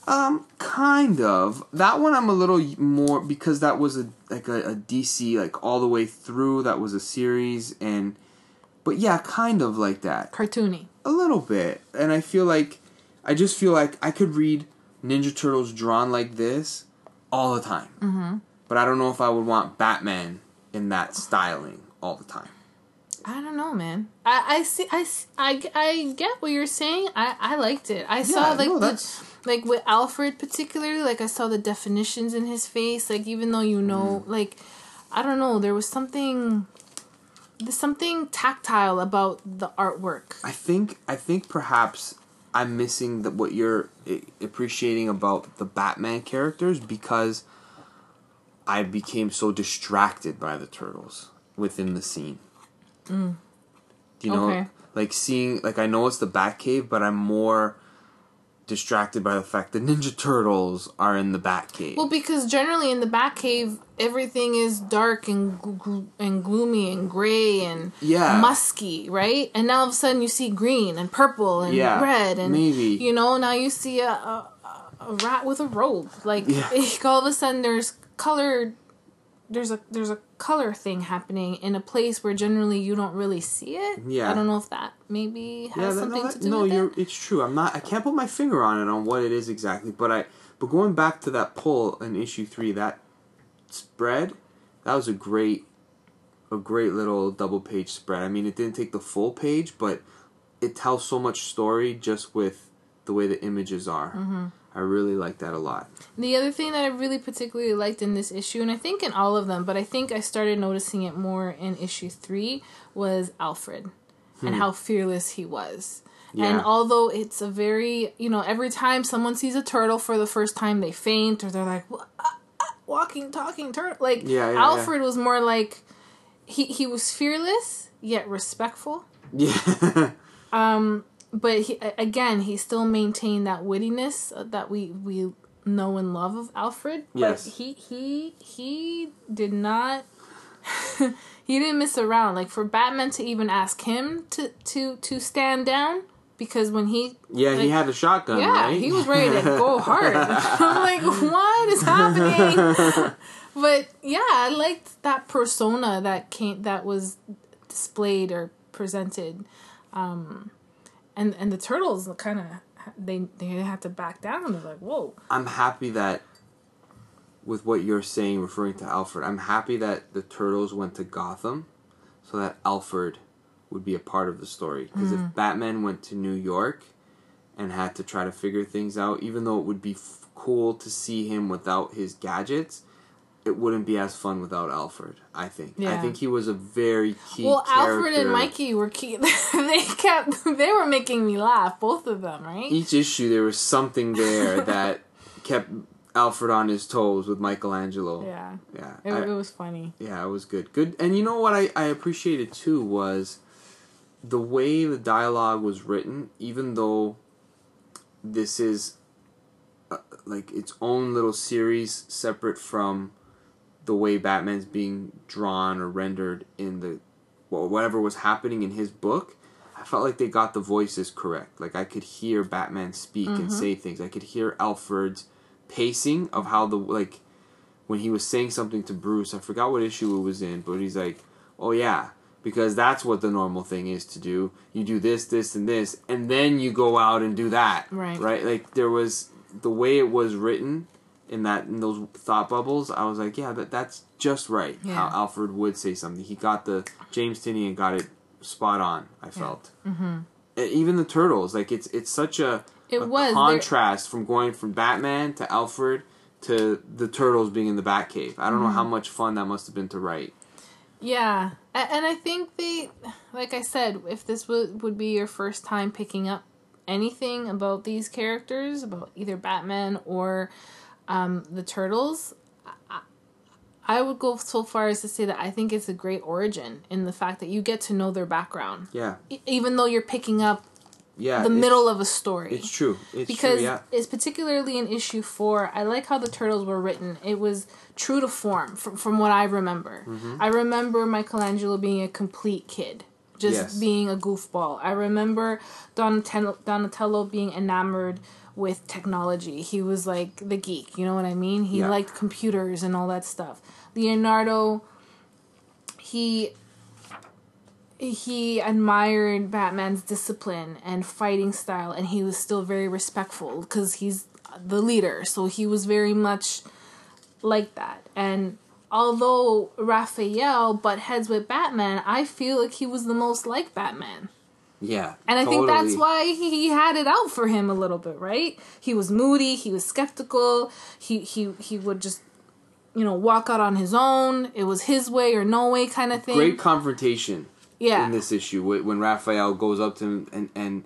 Kind of. That one I'm a little more, because that was a DC, like, all the way through. That was a series, but yeah, kind of like that. Cartoony. A little bit. And I just feel like I could read Ninja Turtles drawn like this all the time. But I don't know if I would want Batman in that styling all the time. I don't know, man. I get what you're saying. I liked it. I saw like with Alfred particularly, like I saw the definitions in his face. Like even though like I don't know, there's something tactile about the artwork. I think perhaps I'm missing what you're appreciating about the Batman characters because I became so distracted by the Turtles within the scene. You know, like seeing, like I know it's the Batcave, but I'm more distracted by the fact that Ninja Turtles are in the Batcave. Well, because generally in the Batcave, everything is dark and gloomy and gray and musky, right? And now all of a sudden you see green and purple and red and maybe now you see a rat with a robe. Like all of a sudden there's color. There's a color thing happening in a place where generally you don't really see it. Yeah. I don't know if that maybe has something to do with it. It's true. I can't put my finger on it on what it is exactly, but going back to that pull in issue 3, that spread, that was a great little double page spread. I mean, it didn't take the full page, but it tells so much story just with the way the images are. I really like that a lot. The other thing that I really particularly liked in this issue, and I think in all of them, but I think I started noticing it more in issue 3, was Alfred and how fearless he was. Yeah. And although it's a very, every time someone sees a turtle for the first time, they faint or they're like, walking, talking turtle. Like, Alfred was more like, he was fearless, yet respectful. Yeah. But he still maintained that wittiness that we know and love of Alfred. Yes. But he did not he didn't miss around. Like for Batman to even ask him to stand down because when he he had a shotgun. Yeah, right? he was ready to go hard. I'm like, what is happening? But yeah, I liked that persona that was displayed or presented, and the turtles kind of they had to back down. They're like, whoa. I'm happy that with what you're saying, referring to Alfred, I'm happy that the turtles went to Gotham, so that Alfred would be a part of the story. Because if Batman went to New York and had to try to figure things out, even though it would be cool to see him without his gadgets, it wouldn't be as fun without Alfred, I think. Yeah. I think he was a very key character. Alfred and Mikey were key. They were making me laugh, both of them, right? Each issue, there was something there that kept Alfred on his toes with Michelangelo. Yeah. It was funny. Yeah, it was good. Good. And you know what I appreciated too was the way the dialogue was written, even though this is like its own little series separate from the way Batman's being drawn or rendered in the whatever was happening in his book. I felt like they got the voices correct. Like I could hear Batman speak and say things. I could hear Alfred's pacing of how when he was saying something to Bruce. I forgot what issue it was in, but he's like, "Oh yeah, because that's what the normal thing is to do. You do this, this, and this, and then you go out and do that." Right. Right. Like there was the way it was written in those thought bubbles. I was like, yeah, that's just right. Yeah. How Alfred would say something. He got James Tynion got it spot on. I felt. Mm-hmm. Even the turtles, like it's such a contrast from going from Batman to Alfred to the turtles being in the Batcave. I don't know how much fun that must have been to write. Yeah, and I think like I said, if this would be your first time picking up anything about these characters, about either Batman or the turtles, I would go so far as to say that I think it's a great origin in the fact that you get to know their background. Yeah. Even though you're picking up the middle of a story. It's true. Because it's particularly in issue 4, I like how the turtles were written. It was true to form from what I remember. Mm-hmm. I remember Michelangelo being a complete kid. Just being a goofball. I remember Donatello being enamored with technology. He was like the geek, you know what I mean? He liked computers and all that stuff. Leonardo, he admired Batman's discipline and fighting style, and he was still very respectful because he's the leader, so he was very much like that. And although Raphael butt heads with Batman, I feel like he was the most like Batman. Yeah, and I think that's why he had it out for him a little bit, right? He was moody, he was skeptical, he would just, walk out on his own. It was his way or no way kind of thing. Great confrontation in this issue when Raphael goes up to him and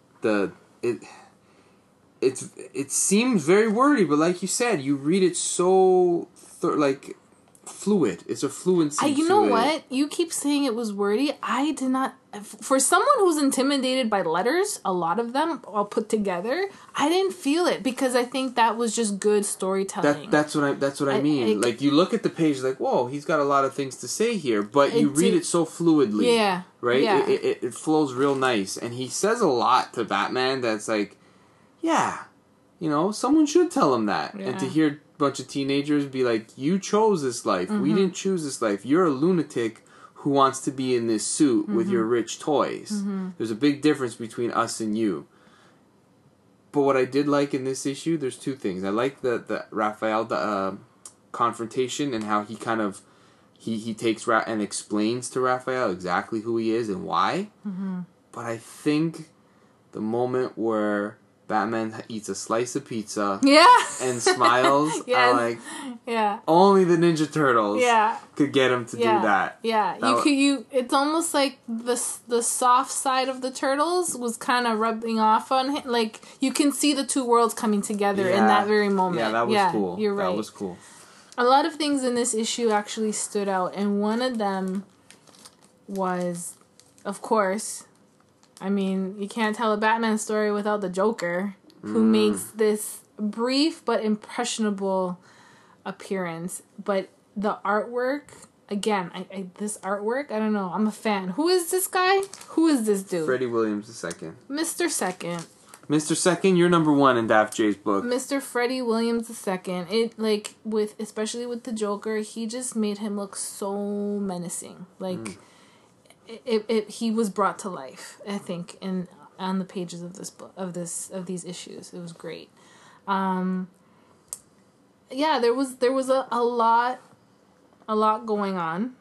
it seems very wordy, but like you said, you read it so fluid. It's a fluency. You know what? You keep saying it was wordy. I did not. For someone who's intimidated by letters, a lot of them all put together, I didn't feel it because I think that was just good storytelling. That's what I mean. Like you look at the page, like, whoa, he's got a lot of things to say here, but you read it so fluidly. Yeah. Right. Yeah. It flows real nice, and he says a lot to Batman. That's like, yeah, someone should tell him that, and to hear bunch of teenagers be like, you chose this life. Mm-hmm. We didn't choose this life. You're a lunatic who wants to be in this suit with your rich toys. Mm-hmm. There's a big difference between us and you. But what I did like in this issue, there's two things. I like the Raphael confrontation and how he kind of he takes and explains to Raphael exactly who he is and why. Mm-hmm. But I think the moment where Batman eats a slice of pizza and smiles. Yes. Only the Ninja Turtles could get him to do that. Yeah, it's almost like the soft side of the Turtles was kind of rubbing off on him. Like you can see the two worlds coming together in that very moment. Yeah, that was cool. You're right. That was cool. A lot of things in this issue actually stood out, and one of them was, of course, I mean, you can't tell a Batman story without the Joker, who makes this brief but impressionable appearance. But the artwork again, I this artwork, I don't know. I'm a fan. Who is this guy? Who is this dude? Freddie Williams II. Mr. Second. Mr. Second, you're number one in Daft J's book. Mr. Freddie Williams II. It like especially with the Joker, he just made him look so menacing. Like he was brought to life, I think, on the pages of this book of these issues. It was great. Yeah, there was a lot going on.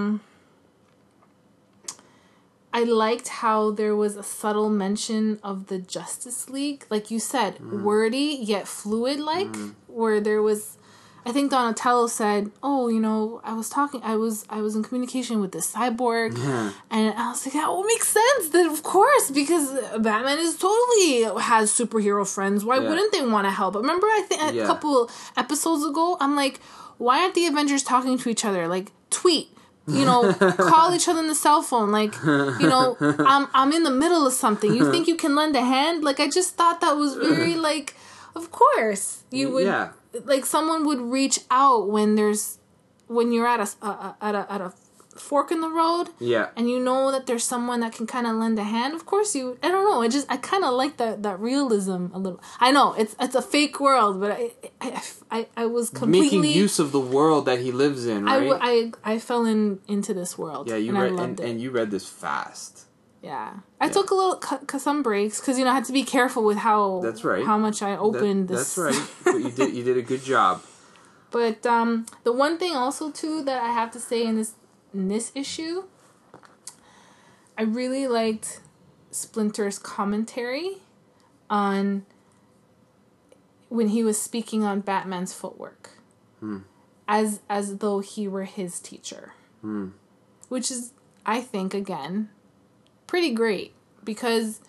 I liked how there was a subtle mention of the Justice League, like you said, wordy yet fluid, where there was. I think Donatello said, "Oh, I was in communication with this cyborg," and I was like, "That will make sense, then, of course, because Batman has superhero friends. Why wouldn't they want to help?" But remember, I think a couple episodes ago, I'm like, "Why aren't the Avengers talking to each other? Like, tweet." Call each other on the cell phone. Like, I'm in the middle of something. You think you can lend a hand? Like, I just thought that was very, like, of course you would. Yeah. Like, someone would reach out when you're at a fork in the road. Yeah. And you know that there's someone that can kind of lend a hand. Of course I don't know. I kind of like that realism a little. I know it's a fake world, but I was completely making use of the world that he lives in, right? I fell into this world. Yeah, you read and you read this fast. Yeah. I took a little some breaks because I had to be careful with how that's right. how much I opened this. That's right. But you did a good job. But the one thing also too that I have to say in this issue, I really liked Splinter's commentary on when he was speaking on Batman's footwork, as though he were his teacher, which is, I think, again, pretty great because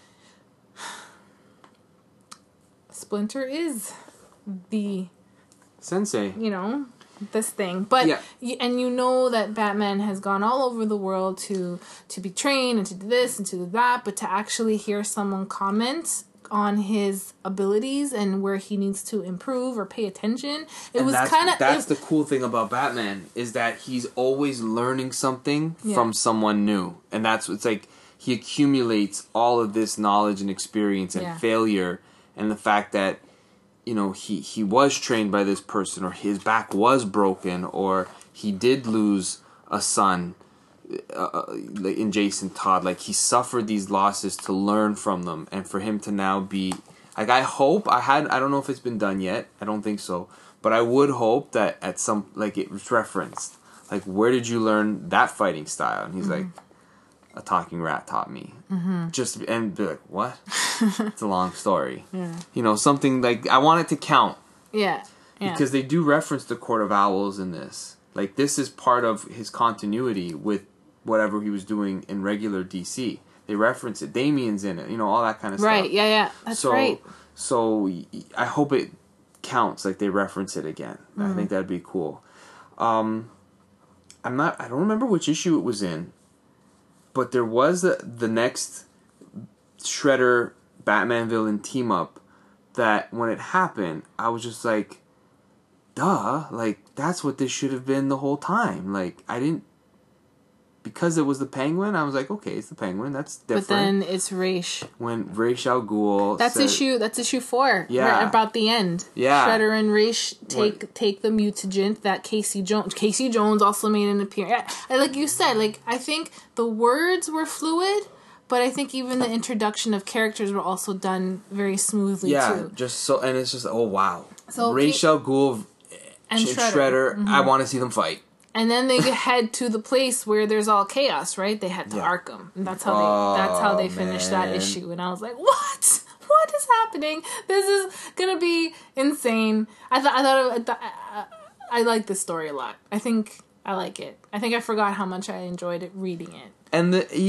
Splinter is the sensei. This thing, but and that Batman has gone all over the world to be trained and to do this and to do that, but to actually hear someone comment on his abilities and where he needs to improve or pay attention, that's the cool thing about Batman is that he's always learning something from someone new, and it's like he accumulates all of this knowledge and experience and failure, and the fact that he was trained by this person, or his back was broken, or he did lose a son in Jason Todd. Like, he suffered these losses to learn from them, and for him to now be like, I don't know if it's been done yet. I don't think so, but I would hope that at some, like, it was referenced, like, where did you learn that fighting style? And he's like, a talking rat taught me. And be like, what? It's a long story. Something like, I want it to count. Yeah. Because they do reference the Court of Owls in this. Like, this is part of his continuity with whatever he was doing in regular DC. They reference it. Damian's in it. All that kind of stuff. Right, yeah. That's right. So, I hope it counts, like they reference it again. I think that'd be cool. I don't remember which issue it was in, but there was the next Shredder Batman villain team up that when it happened, I was just like, duh, like, that's what this should have been the whole time. Like, because it was the Penguin, I was like, okay, it's the Penguin, that's different. But then it's Ra's. When Ra's al Ghul That's issue 4. Yeah. Right about the end. Yeah. Shredder and Ra's take the mutagen that Casey Jones also made an appearance. Like you said, like, I think the words were fluid, but I think even the introduction of characters were also done very smoothly too. Yeah, and it's just, oh wow. So Ra's al Ghul and Shredder, I want to see them fight. And then they head to the place where there's all chaos, right? They head to Arkham, and that's how they finished that issue. And I was like, "What? What is happening? This is gonna be insane." I like this story a lot. I think I like it. I think I forgot how much I enjoyed it reading it. And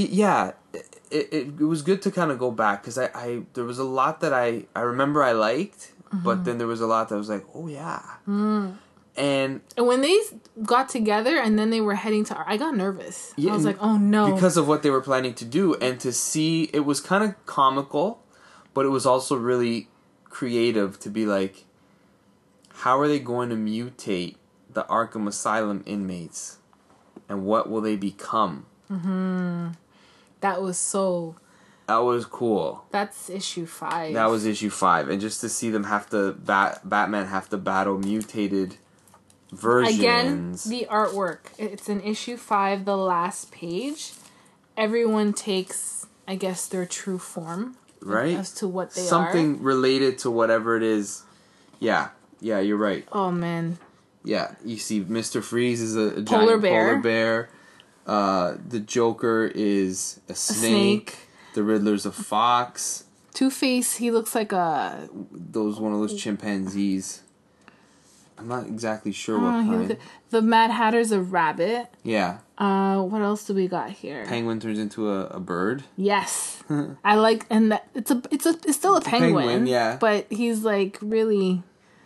it was good to kind of go back because there was a lot that I remember I liked, but then there was a lot that was like, oh yeah. And when they got together and then they were heading to... I got nervous. I was like, oh no. Because of what they were planning to do. And to see... It was kind of comical, but it was also really creative to be like, how are they going to mutate the Arkham Asylum inmates and what will they become? That was so... That was cool. That's issue 5. That was issue 5. And just to see them have to... Batman have to battle mutated versions. Again, the artwork. It's in issue 5, the last page. Everyone takes, I guess, their true form. Right? As to what they are. Something related to whatever it is. Yeah. Yeah, you're right. Oh, man. Yeah. You see Mr. Freeze is a Polar giant bear. polar bear. The Joker is a snake. The Riddler's a fox. Two-Face, he looks like a... One of those chimpanzees. I'm not exactly sure what kind. The Mad Hatter's a rabbit. Yeah. What else do we got here? Penguin turns into a bird. Yes. I like... And that, it's still a penguin. Yeah. But he's like really...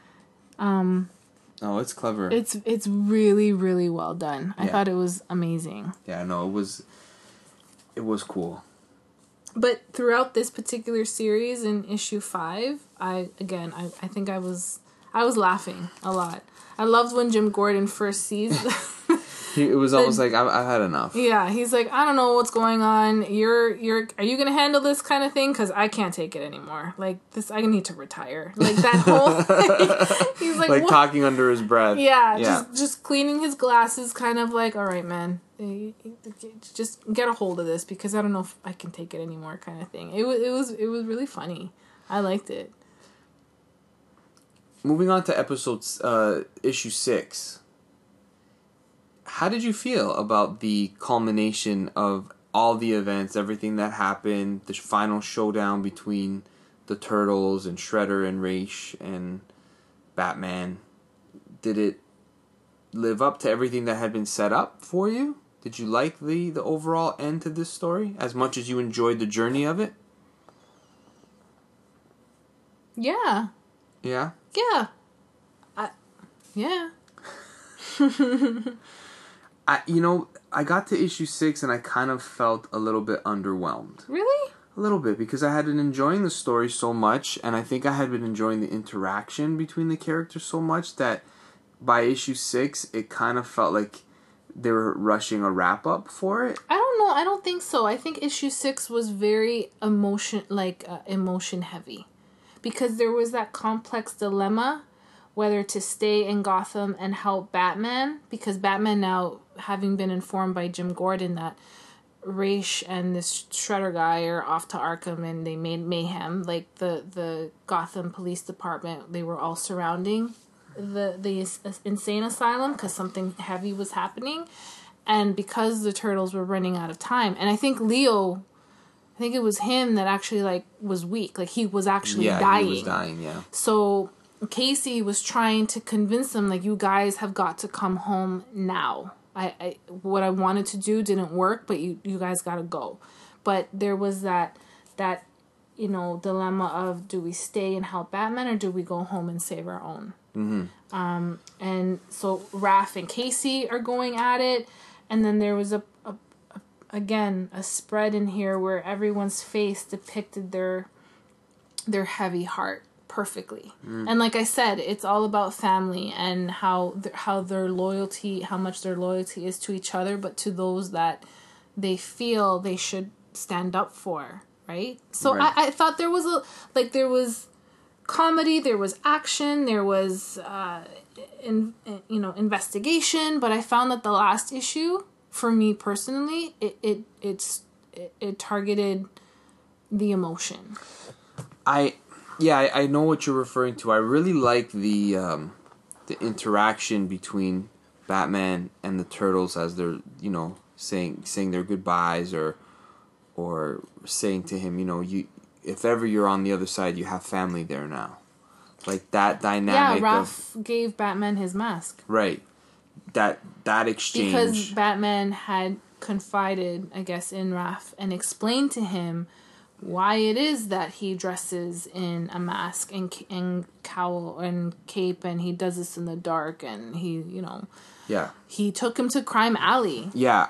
Oh, it's clever. It's really, really well done. I Yeah. thought it was amazing. Yeah, no, it was cool. But throughout this particular series in issue 5, I think I was laughing a lot. I loved when Jim Gordon first sees It was almost like I've had enough. Yeah, he's like, I don't know what's going on. Are you gonna handle this kind of thing? Because I can't take it anymore. Like this, I need to retire. Like that whole thing. He's like what? Talking under his breath. Yeah. Just cleaning his glasses, kind of like, all right, man, just get a hold of this because I don't know if I can take it anymore, kind of thing. It was really funny. I liked it. Moving on to issue 6. How did you feel about the culmination of all the events, everything that happened, the final showdown between the Turtles and Shredder and Raish and Batman? Did it live up to everything that had been set up for you? Did you like the overall end to this story as much as you enjoyed the journey of it? Yeah. Yeah? Yeah. Yeah. I got to issue 6 and I kind of felt a little bit underwhelmed. Really? A little bit, because I had been enjoying the story so much, and I think I had been enjoying the interaction between the characters so much that by issue 6, it kind of felt like they were rushing a wrap-up for it. I don't know. I don't think so. I think issue 6 was very emotion heavy. Because there was that complex dilemma whether to stay in Gotham and help Batman, because Batman now, having been informed by Jim Gordon that Raish and this Shredder guy are off to Arkham and they made mayhem, like the Gotham Police Department, they were all surrounding the insane asylum because something heavy was happening, and because the Turtles were running out of time, and I think it was him that actually was weak, he was actually dying. He was dying, yeah. So Casey was trying to convince them, you guys have got to come home now. What I wanted to do didn't work, but you guys got to go. But there was that dilemma of, do we stay and help Batman or do we go home and save our own? Mm-hmm. And so Raph and Casey are going at it, and then there was a spread in here where everyone's face depicted their heavy heart perfectly. And like I said, it's all about family and how their loyalty, how much their loyalty is to each other, but to those that they feel they should stand up for, right? So right. I thought there was there was comedy, there was action, there was investigation, but I found that the last issue, for me personally, it targeted the emotion. I know what you're referring to. I really like the interaction between Batman and the Turtles as they're, saying their goodbyes or saying to him, if ever you're on the other side, you have family there now. Like that dynamic. Yeah, Raph gave Batman his mask. Right. That exchange. Because Batman had confided, I guess, in Raph and explained to him why it is that he dresses in a mask and cowl and cape, and he does this in the dark, and he, yeah, he took him to Crime Alley. Yeah,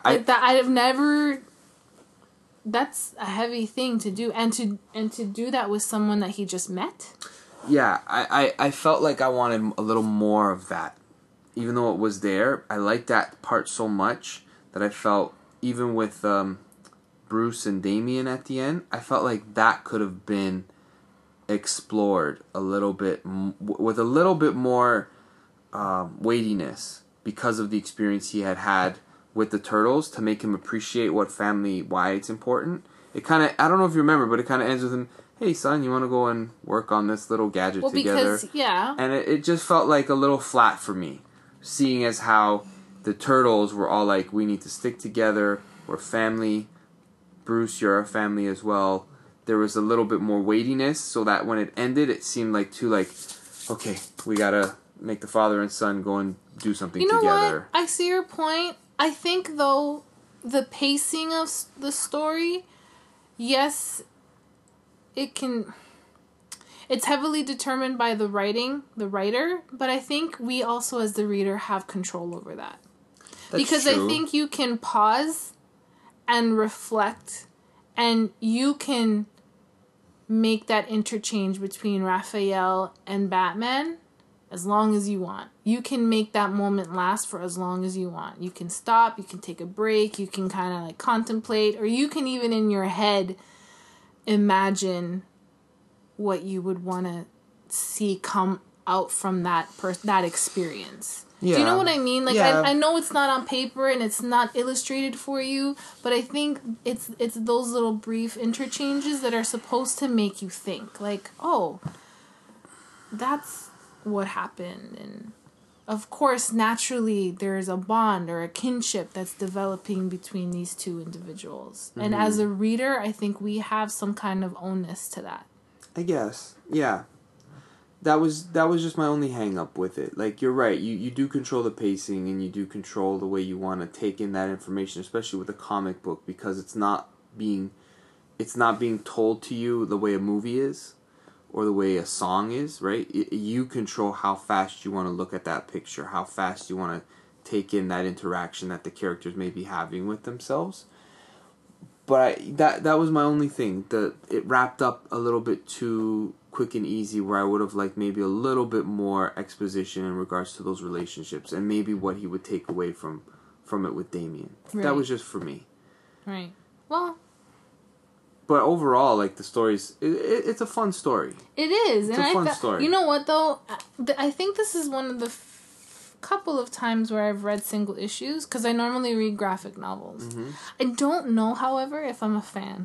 that's a heavy thing to do, and to do that with someone that he just met. Yeah, I felt like I wanted a little more of that, even though it was there. I liked that part so much that I felt even with Bruce and Damien at the end, I felt like that could have been explored a little bit with a little bit more weightiness because of the experience he had with the turtles to make him appreciate why it's important. It kind of, I don't know if you remember, but it kind of ends with him, hey son, you want to go and work on this little gadget together? Because, yeah. And it just felt like a little flat for me, seeing as how the turtles were all like, we need to stick together, we're family, Bruce, you're our family as well. There was a little bit more weightiness, so that when it ended, it seemed like okay, we gotta make the father and son go and do something together. You know what? I see your point. I think, though, the pacing of the story, yes, it's heavily determined by the writer, but I think we also, as the reader, have control over that. Because true. I think you can pause and reflect, and you can make that interchange between Raphael and Batman as long as you want. You can make that moment last for as long as you want. You can stop, you can take a break, you can kind of like contemplate, or you can even in your head imagine what you would want to see come out from that experience. Yeah. Do you know what I mean? Like, yeah. I know it's not on paper and it's not illustrated for you, but I think it's those little brief interchanges that are supposed to make you think. Like, oh, that's what happened. And, of course, naturally, there's a bond or a kinship that's developing between these two individuals. Mm-hmm. And as a reader, I think we have some kind of ownness to that. I guess. Yeah. That was just my only hang up with it. Like, you're right, you do control the pacing and you do control the way you want to take in that information, especially with a comic book, because it's not being told to you the way a movie is or the way a song is, right? You control how fast you want to look at that picture, how fast you want to take in that interaction that the characters may be having with themselves. But that was my only thing. It wrapped up a little bit too quick and easy, where I would have liked maybe a little bit more exposition in regards to those relationships and maybe what he would take away from it with Damien. Right. That was just for me. Right. Well. But overall, like, the story's... It's a fun story. It is. It's a fun story. You know what, though? I think this is one of the couple of times where I've read single issues, because I normally read graphic novels. Mm-hmm. I don't know, however, if I'm a fan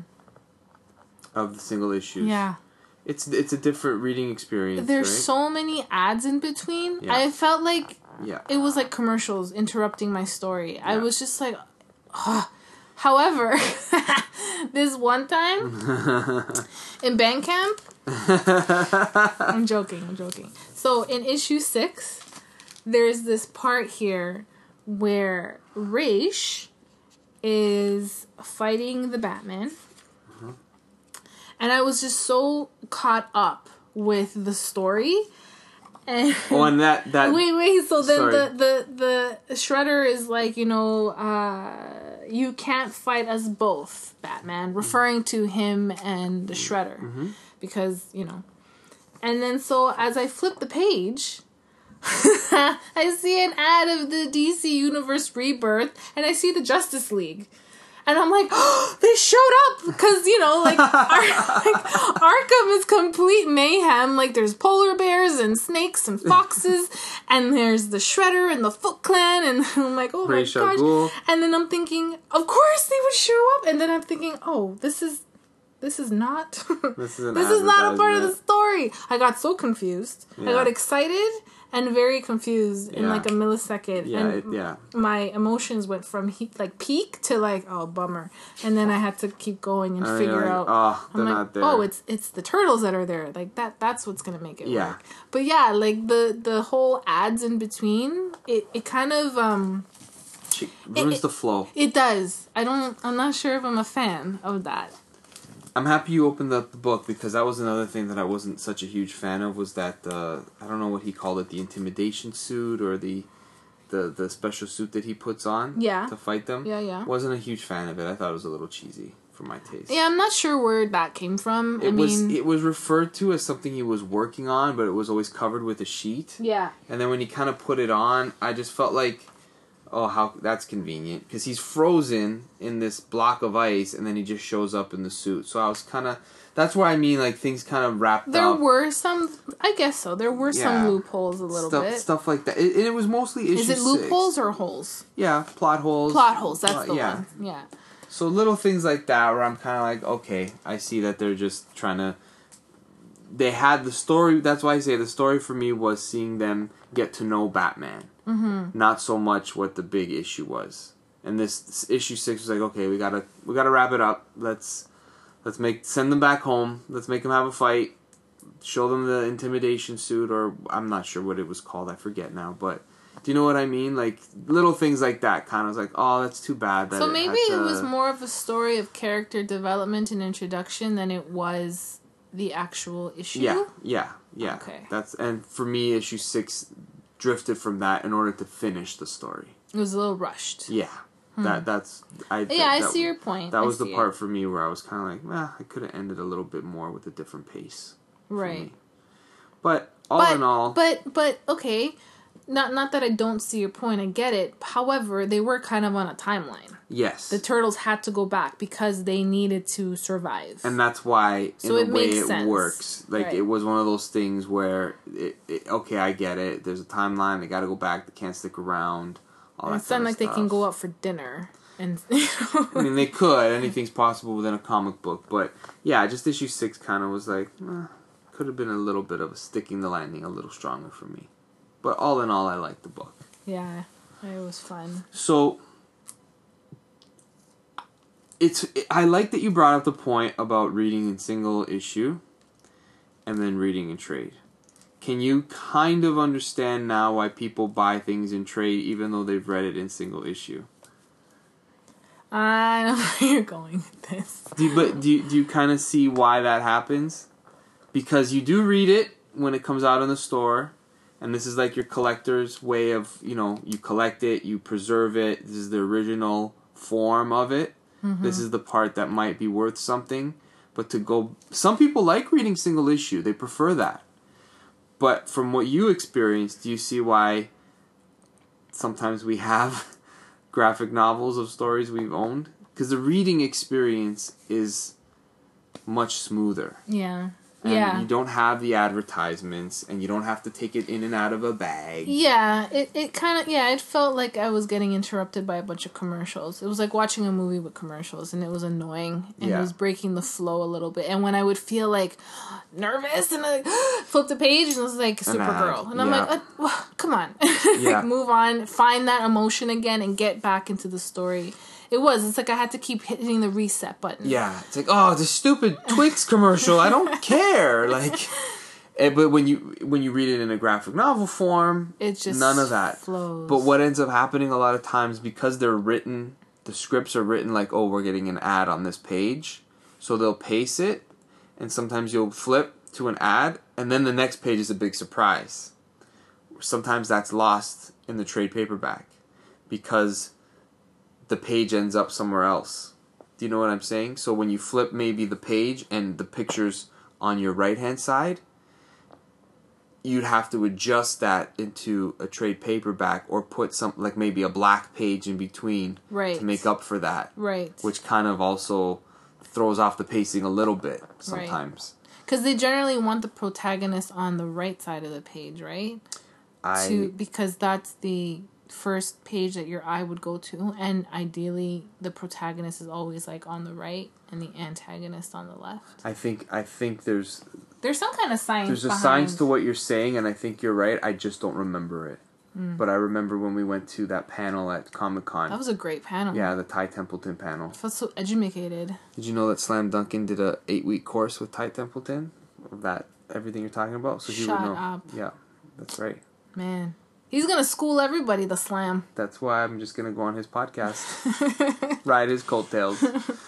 of the single issues. Yeah. It's a different reading experience. There's right? so many ads in between. Yeah. I felt like it was like commercials interrupting my story. Yeah. I was just like, oh. However, this one time in Bandcamp, I'm joking. So in issue 6, there's this part here where Raish is fighting the Batman. Mm-hmm. And I was just so caught up with the story. And that wait. So then the Shredder is like, you can't fight us both, Batman, referring to him and the Shredder. Mm-hmm. Because, And then so as I flip the page, I see an ad of the DC Universe Rebirth, and I see the Justice League. And I'm like, oh, they showed up! Because, Arkham is complete mayhem. Like, there's polar bears and snakes and foxes, and there's the Shredder and the Foot Clan, and I'm like, oh my gosh. Ghul. And then I'm thinking, of course they would show up! And then I'm thinking, oh, this is not... this is not a part of the story! I got so confused. Yeah. I got excited and very confused in like a millisecond. Yeah, my emotions went from peak to oh, bummer. And then I had to keep going and figure out. Oh, they're not there. Oh, it's the turtles that are there. Like that's what's gonna make it work. But yeah, like the whole ads in between, it kind of ruins the flow. It does. I'm not sure if I'm a fan of that. I'm happy you opened up the book, because that was another thing that I wasn't such a huge fan of, was that, I don't know what he called it, the intimidation suit or the special suit that he puts on to fight them. Yeah. Wasn't a huge fan of it. I thought it was a little cheesy for my taste. Yeah, I'm not sure where that came from. It was referred to as something he was working on, but it was always covered with a sheet. Yeah. And then when he kind of put it on, I just felt like oh, how that's convenient, because he's frozen in this block of ice, and then he just shows up in the suit. So I was kind of, that's where I mean, like, things kind of wrapped There up. were some, I guess so. There were some loopholes a little bit. Stuff like that. And it was mostly issue 6. Is it loopholes or holes? Yeah, plot holes. Plot holes, that's the one. Yeah. So little things like that where I'm kind of like, okay, I see that they're just trying to... They had the story... That's why I say the story for me was seeing them get to know Batman. Mm-hmm. Not so much what the big issue was. And this issue 6 was like, okay, we gotta wrap it up. Let's send them back home. Let's make them have a fight. Show them the intimidation suit, or I'm not sure what it was called. I forget now, but... Do you know what I mean? Like, little things like that kind of was like, oh, that's too bad. That so maybe it was more of a story of character development and introduction than it was the actual issue? Yeah. Okay. And for me, issue 6 drifted from that in order to finish the story. It was a little rushed. Yeah. I see your point. That was the part for me where I was kind of like, I could have ended a little bit more with a different pace. Right. But all in all... But, okay... Not that I don't see your point, I get it. However, they were kind of on a timeline. Yes. The turtles had to go back because they needed to survive. And that's why, so in a way, it works. Like, It was one of those things where, okay, I get it. There's a timeline. They got to go back. They can't stick around. It's not like they can go out for dinner. And I mean, they could. Anything's possible within a comic book. But, yeah, just issue 6 kind of was like, could have been a little bit of a sticking the landing a little stronger for me. But all in all, I liked the book. Yeah, it was fun. So, I like that you brought up the point about reading in single issue and then reading in trade. Can you kind of understand now why people buy things in trade even though they've read it in single issue? I know where you're going with this. Do you kind of see why that happens? Because you do read it when it comes out in the store. And this is like your collector's way of, you collect it, you preserve it. This is the original form of it. Mm-hmm. This is the part that might be worth something. But some people like reading single issue. They prefer that. But from what you experienced, do you see why sometimes we have graphic novels of stories we've owned? Because the reading experience is much smoother. Yeah. And you don't have the advertisements, and you don't have to take it in and out of a bag. Yeah, it kind of, it felt like I was getting interrupted by a bunch of commercials. It was like watching a movie with commercials, and it was annoying, and it was breaking the flow a little bit. And when I would feel like nervous, and I flip the page, and it was like Supergirl. And I'm like, come on. Like, move on, find that emotion again, and get back into the story. It's like I had to keep hitting the reset button. Yeah, it's like, oh, the stupid Twix commercial. I don't care. Like, but when you read it in a graphic novel form, it's just none of that flows. But what ends up happening a lot of times, because they're written, the scripts are written like, oh, we're getting an ad on this page, so they'll pace it, and sometimes you'll flip to an ad, and then the next page is a big surprise. Sometimes that's lost in the trade paperback because the page ends up somewhere else. Do you know what I'm saying? So when you flip maybe the page and the picture's on your right-hand side, you'd have to adjust that into a trade paperback or put something like maybe a black page in between to make up for that. Right. Which kind of also throws off the pacing a little bit sometimes. Because they generally want the protagonist on the right side of the page, right? Because that's the first page that your eye would go to, and ideally the protagonist is always like on the right and the antagonist on the left. I think there's some kind of science. There's a science to what you're saying, and I think you're right. I just don't remember it. But I remember when we went to that panel at Comic-Con. That was a great panel. Yeah, the Ty Templeton panel. I felt so educated. Did you know that Slam Duncan did a 8-week course with Ty Templeton? Of that everything you're talking about? So he would know. Up. Yeah, that's right. Man. He's going to school everybody, the Slam. That's why I'm just going to go on his podcast. Ride his coattails.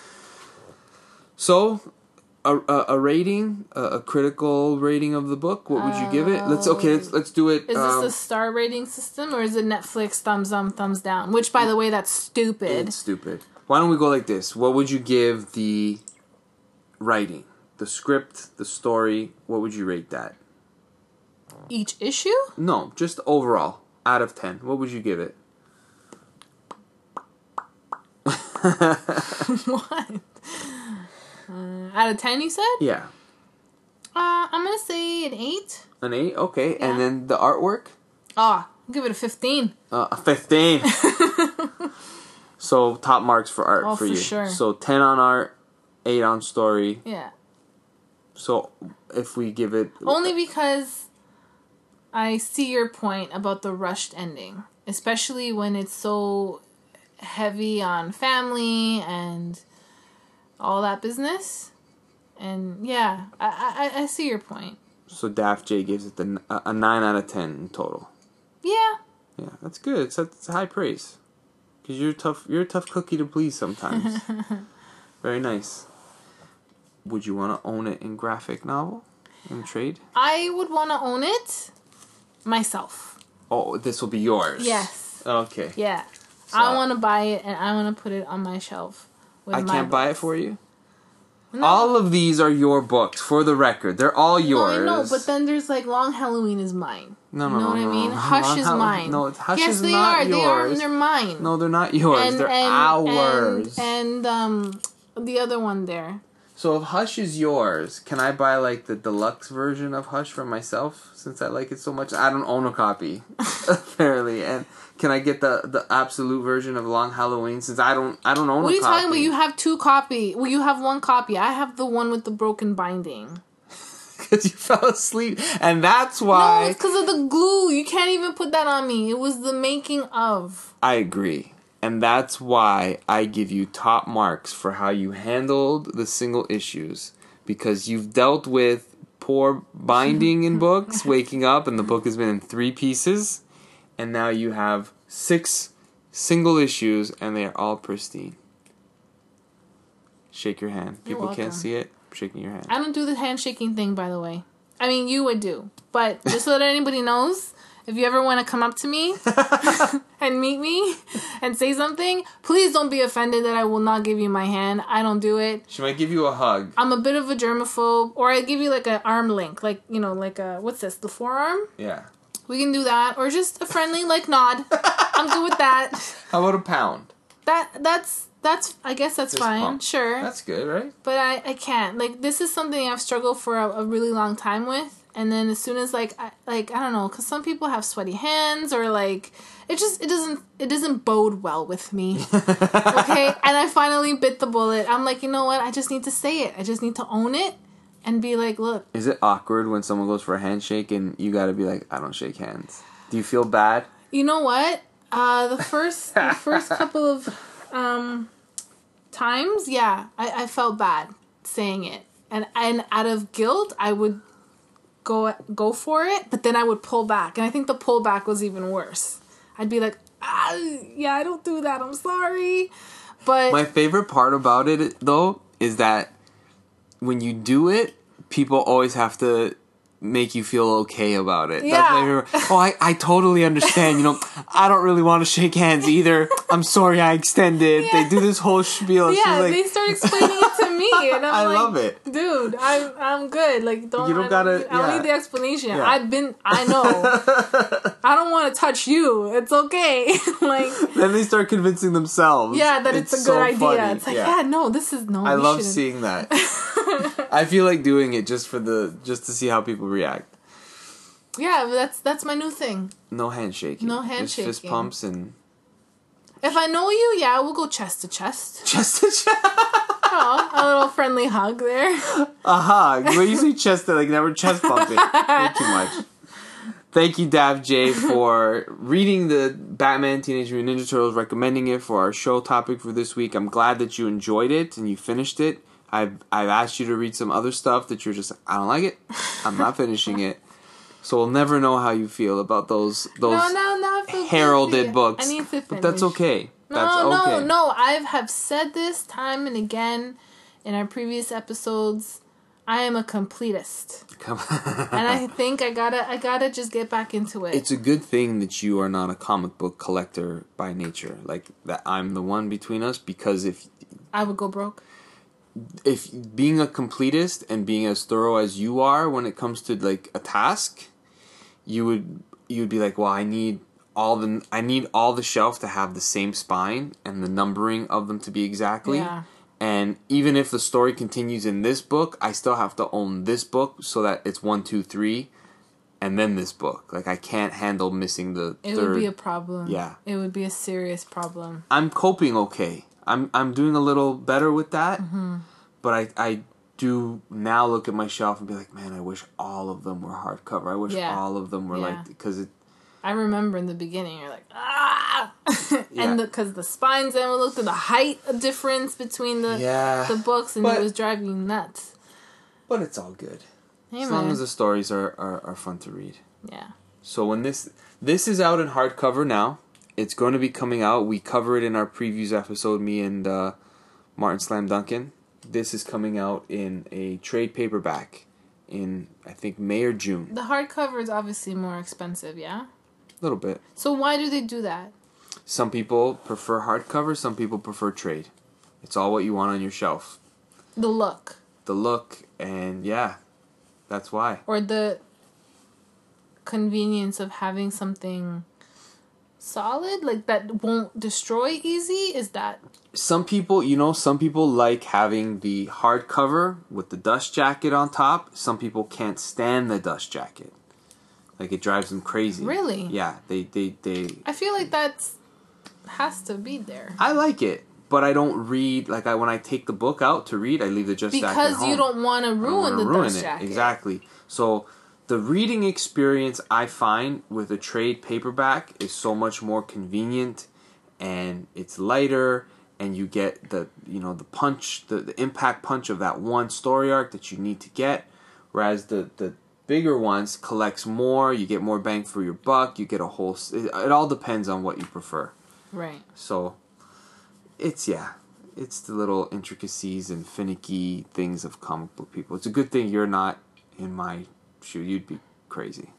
So, a rating, a critical rating of the book, what would you give it? Let's do it. Is this a star rating system, or is it Netflix thumbs up, thumbs down? Which, by the way, that's stupid. It's stupid. Why don't we go like this? What would you give the writing? The script, the story, what would you rate that? Each issue? No, just overall. Out of 10. What would you give it? What? Out of 10, you said? Yeah. I'm gonna say an 8. An 8? Okay. Yeah. And then the artwork? Oh, I'll give it a 15. A 15. So, top marks for art for for you. sure. So, 10 on art, 8 on story. Yeah. So, if we give it... Only because I see your point about the rushed ending. Especially when it's so heavy on family and all that business. And, yeah, I see your point. So, Daft J gives it a 9 out of 10 in total. Yeah. Yeah, that's good. It's high praise. Because you're a tough cookie to please sometimes. Very nice. Would you want to own it in graphic novel? In trade? I would want to own it myself. Oh, this will be yours. Yes. Okay. Yeah. So, I want to buy it and I want to put it on my shelf. I can't buy it for you? No. All of these are your books, for the record. They're all yours. No, I know, but then there's like Long Halloween is mine. No, you know what I mean? no. Hush is mine. No, Hush yes, is they not are. yours. They are. They're mine. No, they're not yours. They're ours. And the other one there. So if Hush is yours, can I buy like the deluxe version of Hush for myself since I like it so much? I don't own a copy, apparently. And can I get the absolute version of Long Halloween since I don't own a copy? What are you talking about? You have 2 copies. Well, you have 1 copy. I have the one with the broken binding. Because you fell asleep, and that's why. No, it's because of the glue. You can't even put that on me. It was the making of. I agree. And that's why I give you top marks for how you handled the single issues. Because you've dealt with poor binding in books, waking up, and the book has been in 3 pieces. And now you have 6 single issues, and they are all pristine. Shake your hand. You're People welcome. can't see it. I'm shaking your hand. I don't do the handshaking thing, by the way. I mean, you would do. But just so that anybody knows, if you ever want to come up to me and meet me and say something, please don't be offended that I will not give you my hand. I don't do it. She might give you a hug. I'm a bit of a germaphobe. Or I give you like an arm link. Like, you know, like a, what's this? The forearm? Yeah. We can do that. Or just a friendly, like, nod. I'm good with that. How about a pound? That's I guess that's Fist fine. pump. Sure. That's good, right? But I can't. Like, this is something I've struggled for a really long time with. And then as soon as, I don't know, because some people have sweaty hands or, like, it doesn't bode well with me. Okay? And I finally bit the bullet. I'm like, you know what? I just need to say it. I just need to own it and be like, look. Is it awkward when someone goes for a handshake and you gotta be like, I don't shake hands? Do you feel bad? You know what? The first couple of times, yeah, I felt bad saying it. And out of guilt, I would go for it, but then I would pull back. And I think the pullback was even worse. I'd be like, yeah, I don't do that. I'm sorry. But my favorite part about it, though, is that when you do it, people always have to make you feel okay about it. Yeah. That's my favorite. I totally understand. You know, I don't really want to shake hands either. I'm sorry I extended. Yeah. They do this whole spiel. Yeah, like, they start explaining it to me, and I'm I like, love it. Dude, I'm good. Like, You don't gotta- I don't yeah. need the explanation. Yeah. I know. I don't want to touch you. It's okay. Like, Then they start convincing themselves. yeah, that it's a good so idea. funny. It's like, yeah, no, this is no. I we love shouldn't. seeing that. I feel like doing it just to see how people react. Yeah, but that's my new thing. No handshaking. No Just fist handshaking. pumps and If I know you, yeah, we'll go chest to chest. chest to chest. Oh, a little friendly hug there. A hug. We usually chest to never chest bumping. Way too much. Thank you, Dav J, for reading the Batman Teenage Mutant Ninja Turtles, recommending it for our show topic for this week. I'm glad that you enjoyed it and you finished it. I've asked you to read some other stuff that you're just I don't like it. I'm not finishing it. So we'll never know how you feel about those No, I feel heralded guilty. books. I need to finish. But that's okay. That's okay. No. I have said this time and again in our previous episodes. I am a completist, and I think I gotta just get back into it. It's a good thing that you are not a comic book collector by nature. Like that, I'm the one between us because if I would go broke. If being a completist and being as thorough as you are when it comes to like a task, you'd be like, well, I need I need all the shelf to have the same spine and the numbering of them to be exactly. Yeah. And even if the story continues in this book, I still have to own this book so that it's 1, 2, 3, and then this book. Like, I can't handle missing the It third. would be a problem. Yeah. It would be a serious problem. I'm coping okay. I'm doing a little better with that. Mm-hmm. But I do now look at my shelf and be like, man, I wish all of them were hardcover. I wish all of them were like, because it. I remember in the beginning, you're like, ah! And because the spines, and we looked at the height difference between the books, and it was driving you nuts. But it's all good. Hey, as long as the stories are fun to read. Yeah. So when this is out in hardcover now, it's going to be coming out. We cover it in our previews episode, me and Martin Slam Duncan. This is coming out in a trade paperback in, I think, May or June. The hardcover is obviously more expensive, yeah? A little bit. So why do they do that? Some people prefer hardcover, some people prefer trade. It's all what you want on your shelf. The look. The look, and yeah, that's why. Or the convenience of having something solid, like that won't destroy easy? Is that... Some people like having the hardcover with the dust jacket on top. Some people can't stand the dust jacket. Like, it drives them crazy. Really? Yeah, they I feel like has to be there. I like it, but I don't read, like, when I take the book out to read, I leave the dust jacket home. Because you don't want to ruin the dust jacket. Exactly. So, the reading experience I find with a trade paperback is so much more convenient, and it's lighter, and you get the punch, the impact punch of that one story arc that you need to get, whereas the bigger ones collects more, you get more bang for your buck, you get a whole... It all depends on what you prefer. Right. So, it's the little intricacies and finicky things of comic book people. It's a good thing you're not in my shoe. You'd be crazy.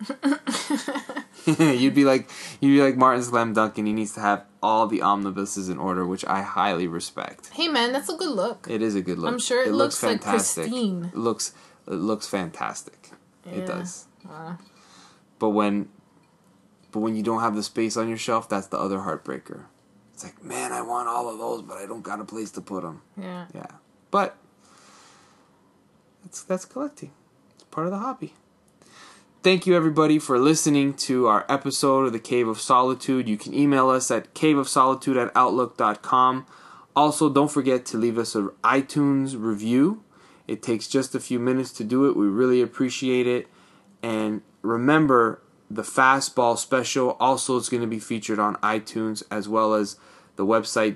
You'd be like Martin Slam Duncan. He needs to have all the omnibuses in order, which I highly respect. Hey man, that's a good look. It is a good look. I'm sure it looks fantastic. Like pristine. It looks fantastic. Yeah. It does. But when you don't have the space on your shelf, that's the other heartbreaker. It's like, man, I want all of those, but I don't got a place to put them. Yeah. Yeah. But that's collecting. It's part of the hobby. Thank you, everybody, for listening to our episode of The Cave of Solitude. You can email us at caveofsolitude@outlook.com. Also, don't forget to leave us an iTunes review. It takes just a few minutes to do it. We really appreciate it. And remember, the Fastball Special also is going to be featured on iTunes, as well as the website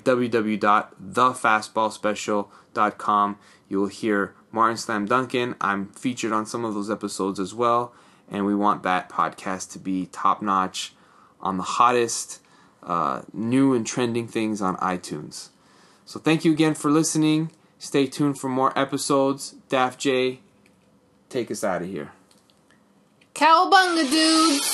www.thefastballspecial.com. You will hear Martin Slam Duncan. I'm featured on some of those episodes as well. And we want that podcast to be top-notch on the hottest, new and trending things on iTunes. So thank you again for listening. Stay tuned for more episodes. Daft J, take us out of here. Cowabunga, dudes!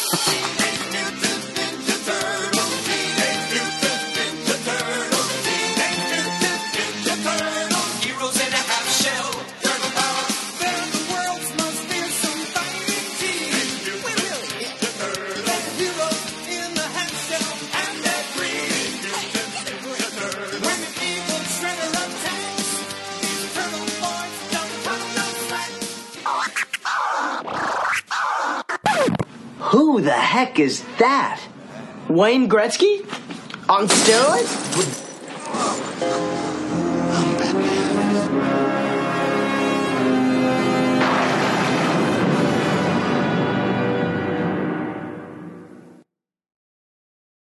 Who the heck is that? Wayne Gretzky? On steroids?